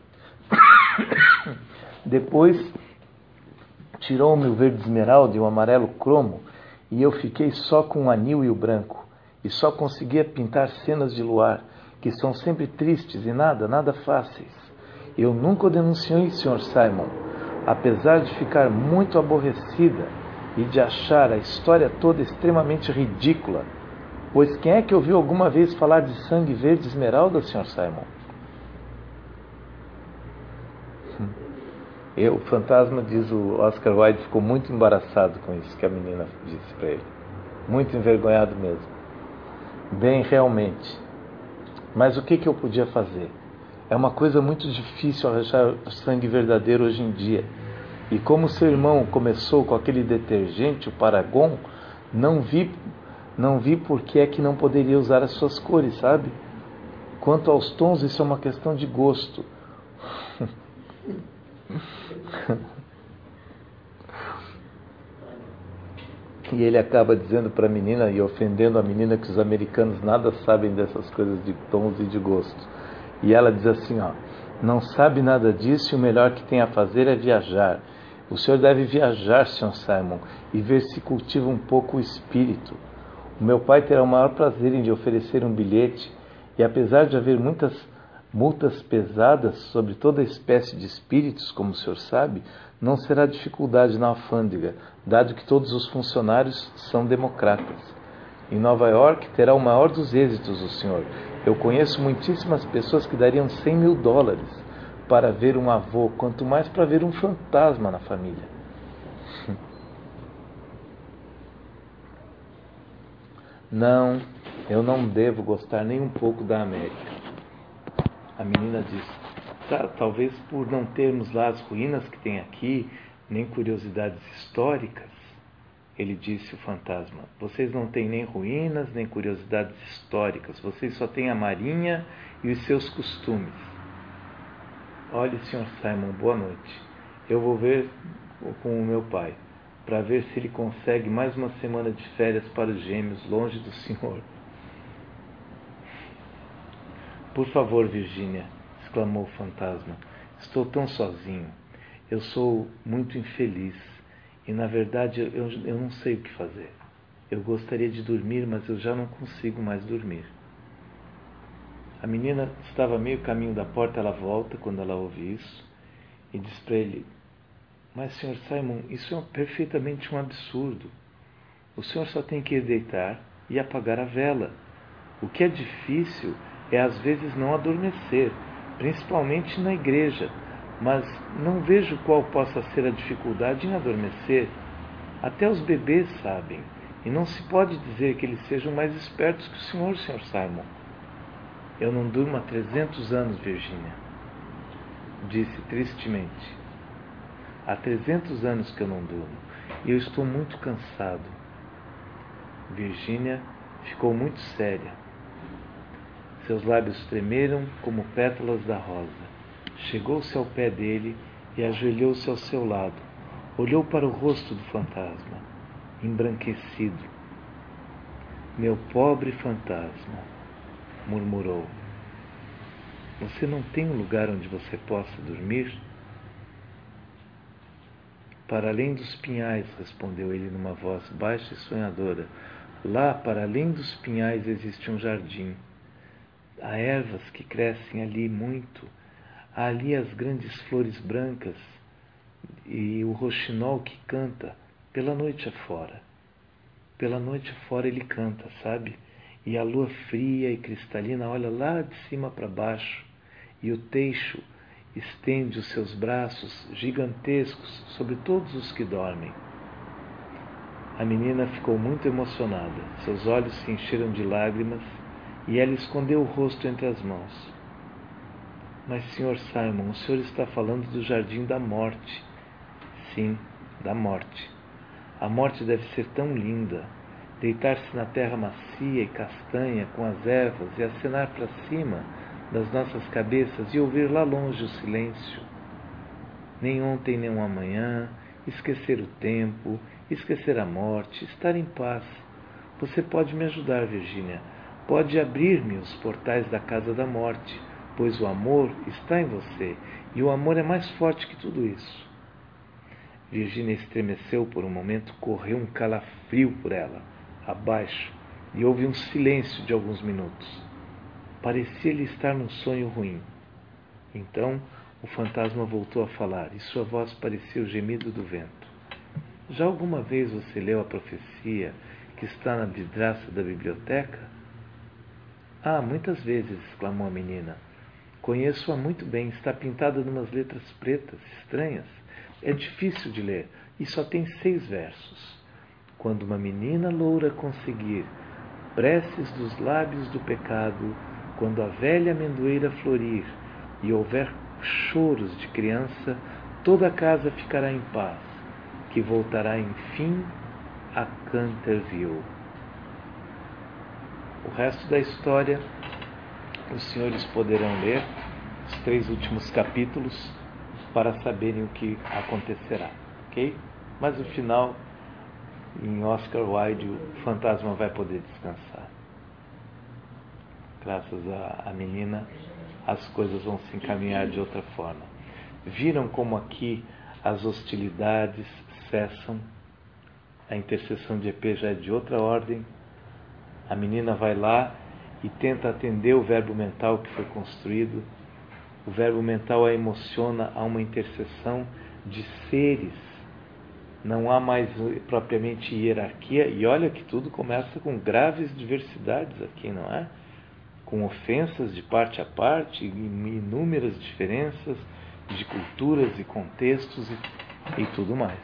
Depois tirou-me o verde esmeralda e o amarelo cromo, e eu fiquei só com o anil e o branco, e só conseguia pintar cenas de luar, que são sempre tristes e nada, nada fáceis. Eu nunca o denunciei, senhor Simon, apesar de ficar muito aborrecida e de achar a história toda extremamente ridícula. Pois quem é que ouviu alguma vez falar de sangue verde esmeralda, senhor Simon? Eu, o fantasma, diz o Oscar Wilde, ficou muito embaraçado com isso que a menina disse para ele. Muito envergonhado mesmo. Bem, realmente. Mas o que, que eu podia fazer? É uma coisa muito difícil arranjar sangue verdadeiro hoje em dia. E como seu irmão começou com aquele detergente, o Paragon, não vi, não vi por que é que não poderia usar as suas cores, sabe? Quanto aos tons, isso é uma questão de gosto. E ele acaba dizendo para a menina e ofendendo a menina que os americanos nada sabem dessas coisas de tons e de gosto. E ela diz assim, ó, não sabe nada disso e o melhor que tem a fazer é viajar. O senhor deve viajar, senhor Simon, e ver se cultiva um pouco o espírito. O meu pai terá o maior prazer em lhe oferecer um bilhete, e apesar de haver muitas multas pesadas sobre toda espécie de espíritos, como o senhor sabe, não será dificuldade na alfândega, dado que todos os funcionários são democratas. Em Nova York terá o maior dos êxitos o senhor. Eu conheço muitíssimas pessoas que dariam cem mil dólares para ver um avô, quanto mais para ver um fantasma na família. Não, eu não devo gostar nem um pouco da América. A menina disse, tá, talvez por não termos lá as ruínas que tem aqui, nem curiosidades históricas. Ele disse, o fantasma, vocês não têm nem ruínas, nem curiosidades históricas, vocês só têm a marinha e os seus costumes. Olhe, senhor Simon, boa noite. Eu vou ver com o meu pai, para ver se ele consegue mais uma semana de férias para os gêmeos, longe do senhor. Por favor, Virgínia, exclamou o fantasma, estou tão sozinho. Eu sou muito infeliz e, na verdade, eu, eu não sei o que fazer. Eu gostaria de dormir, mas eu já não consigo mais dormir. A menina estava a meio caminho da porta, ela volta quando ela ouve isso e diz para ele, mas, senhor Simon, isso é perfeitamente um absurdo. O senhor só tem que ir deitar e apagar a vela. O que é difícil é às vezes não adormecer, principalmente na igreja, mas não vejo qual possa ser a dificuldade em adormecer. Até os bebês sabem, e não se pode dizer que eles sejam mais espertos que o senhor, senhor Simon. Eu não durmo há trezentos anos, Virgínia, disse tristemente. Há trezentos anos que eu não durmo, e eu estou muito cansado. Virgínia ficou muito séria. Seus lábios tremeram como pétalas da rosa. Chegou-se ao pé dele e ajoelhou-se ao seu lado. Olhou para o rosto do fantasma, embranquecido. Meu pobre fantasma, murmurou. Você não tem um lugar onde você possa dormir? Para além dos pinhais, respondeu ele numa voz baixa e sonhadora. Lá, para além dos pinhais, existe um jardim. Há ervas que crescem ali muito. Há ali as grandes flores brancas e o roxinol que canta pela noite afora. Pela noite afora ele canta, sabe? E a lua fria e cristalina olha lá de cima para baixo e o teixo estende os seus braços gigantescos sobre todos os que dormem. A menina ficou muito emocionada. Seus olhos se encheram de lágrimas e ela escondeu o rosto entre as mãos. Mas, senhor Simon, o senhor está falando do jardim da morte. Sim, da morte. A morte deve ser tão linda. Deitar-se na terra macia e castanha com as ervas e acenar para cima das nossas cabeças e ouvir lá longe o silêncio. Nem ontem, nem um amanhã, esquecer o tempo, esquecer a morte, estar em paz. Você pode me ajudar, Virginia. Pode abrir-me os portais da casa da morte, pois o amor está em você, e o amor é mais forte que tudo isso. Virginia estremeceu por um momento, correu um calafrio por ela, abaixo, e houve um silêncio de alguns minutos. Parecia-lhe estar num sonho ruim. Então, o fantasma voltou a falar, e sua voz parecia o gemido do vento. Já alguma vez você leu a profecia que está na vidraça da biblioteca? Ah, muitas vezes, exclamou a menina. Conheço-a muito bem, está pintada numas letras pretas, estranhas. É difícil de ler, e só tem seis versos. Quando uma menina loura conseguir preces dos lábios do pecado, quando a velha amendoeira florir e houver choros de criança, toda a casa ficará em paz, que voltará enfim a Canterville. O resto da história os senhores poderão ler, os três últimos capítulos, para saberem o que acontecerá, ok? Mas no final, em Oscar Wilde, o fantasma vai poder descansar. Graças à menina, as coisas vão se encaminhar de outra forma. Viram como aqui as hostilidades cessam, a intercessão de E P já é de outra ordem. A menina vai lá e tenta atender o verbo mental que foi construído. O verbo mental a emociona a uma intercessão de seres. Não há mais propriamente hierarquia. E olha que tudo começa com graves diversidades aqui, não é? Com ofensas de parte a parte, inúmeras diferenças de culturas e contextos e, e tudo mais.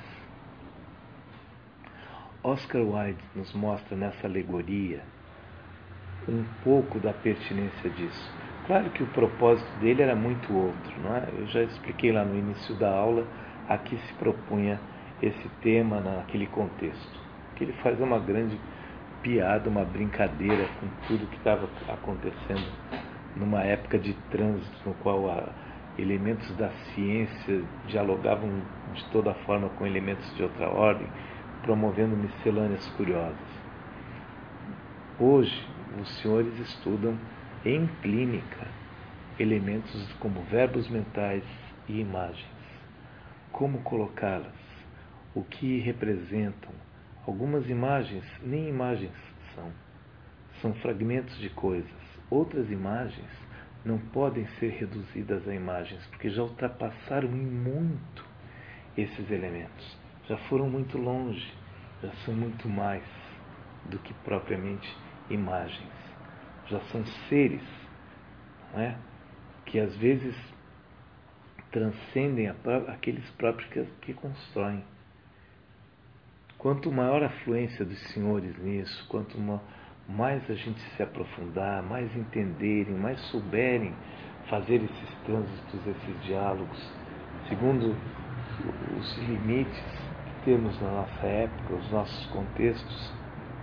Oscar Wilde nos mostra nessa alegoria um pouco da pertinência disso. Claro que o propósito dele era muito outro, não é? Eu já expliquei lá no início da aula a que se propunha esse tema naquele contexto. Que ele faz uma grande piada, uma brincadeira com tudo que estava acontecendo numa época de trânsito no qual a, elementos da ciência dialogavam de toda forma com elementos de outra ordem, promovendo miscelâneas curiosas. Hoje, os senhores estudam em clínica elementos como verbos mentais e imagens. Como colocá-las? O que representam? Algumas imagens nem imagens são. São fragmentos de coisas. Outras imagens não podem ser reduzidas a imagens, porque já ultrapassaram em muito esses elementos. Já foram muito longe, já são muito mais do que propriamente imagens. Já são seres, não é? Que às vezes transcendem a, aqueles próprios que, que constroem. Quanto maior a fluência dos senhores nisso, quanto uma, mais a gente se aprofundar, mais entenderem, mais souberem fazer esses trânsitos, esses diálogos, segundo os limites que temos na nossa época, os nossos contextos,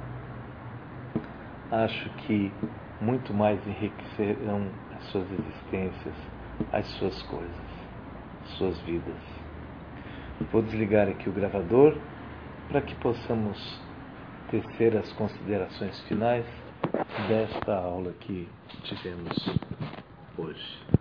acho que muito mais enriquecerão as suas existências, as suas coisas, as suas vidas. Vou desligar aqui o gravador para que possamos tecer as considerações finais desta aula que tivemos hoje.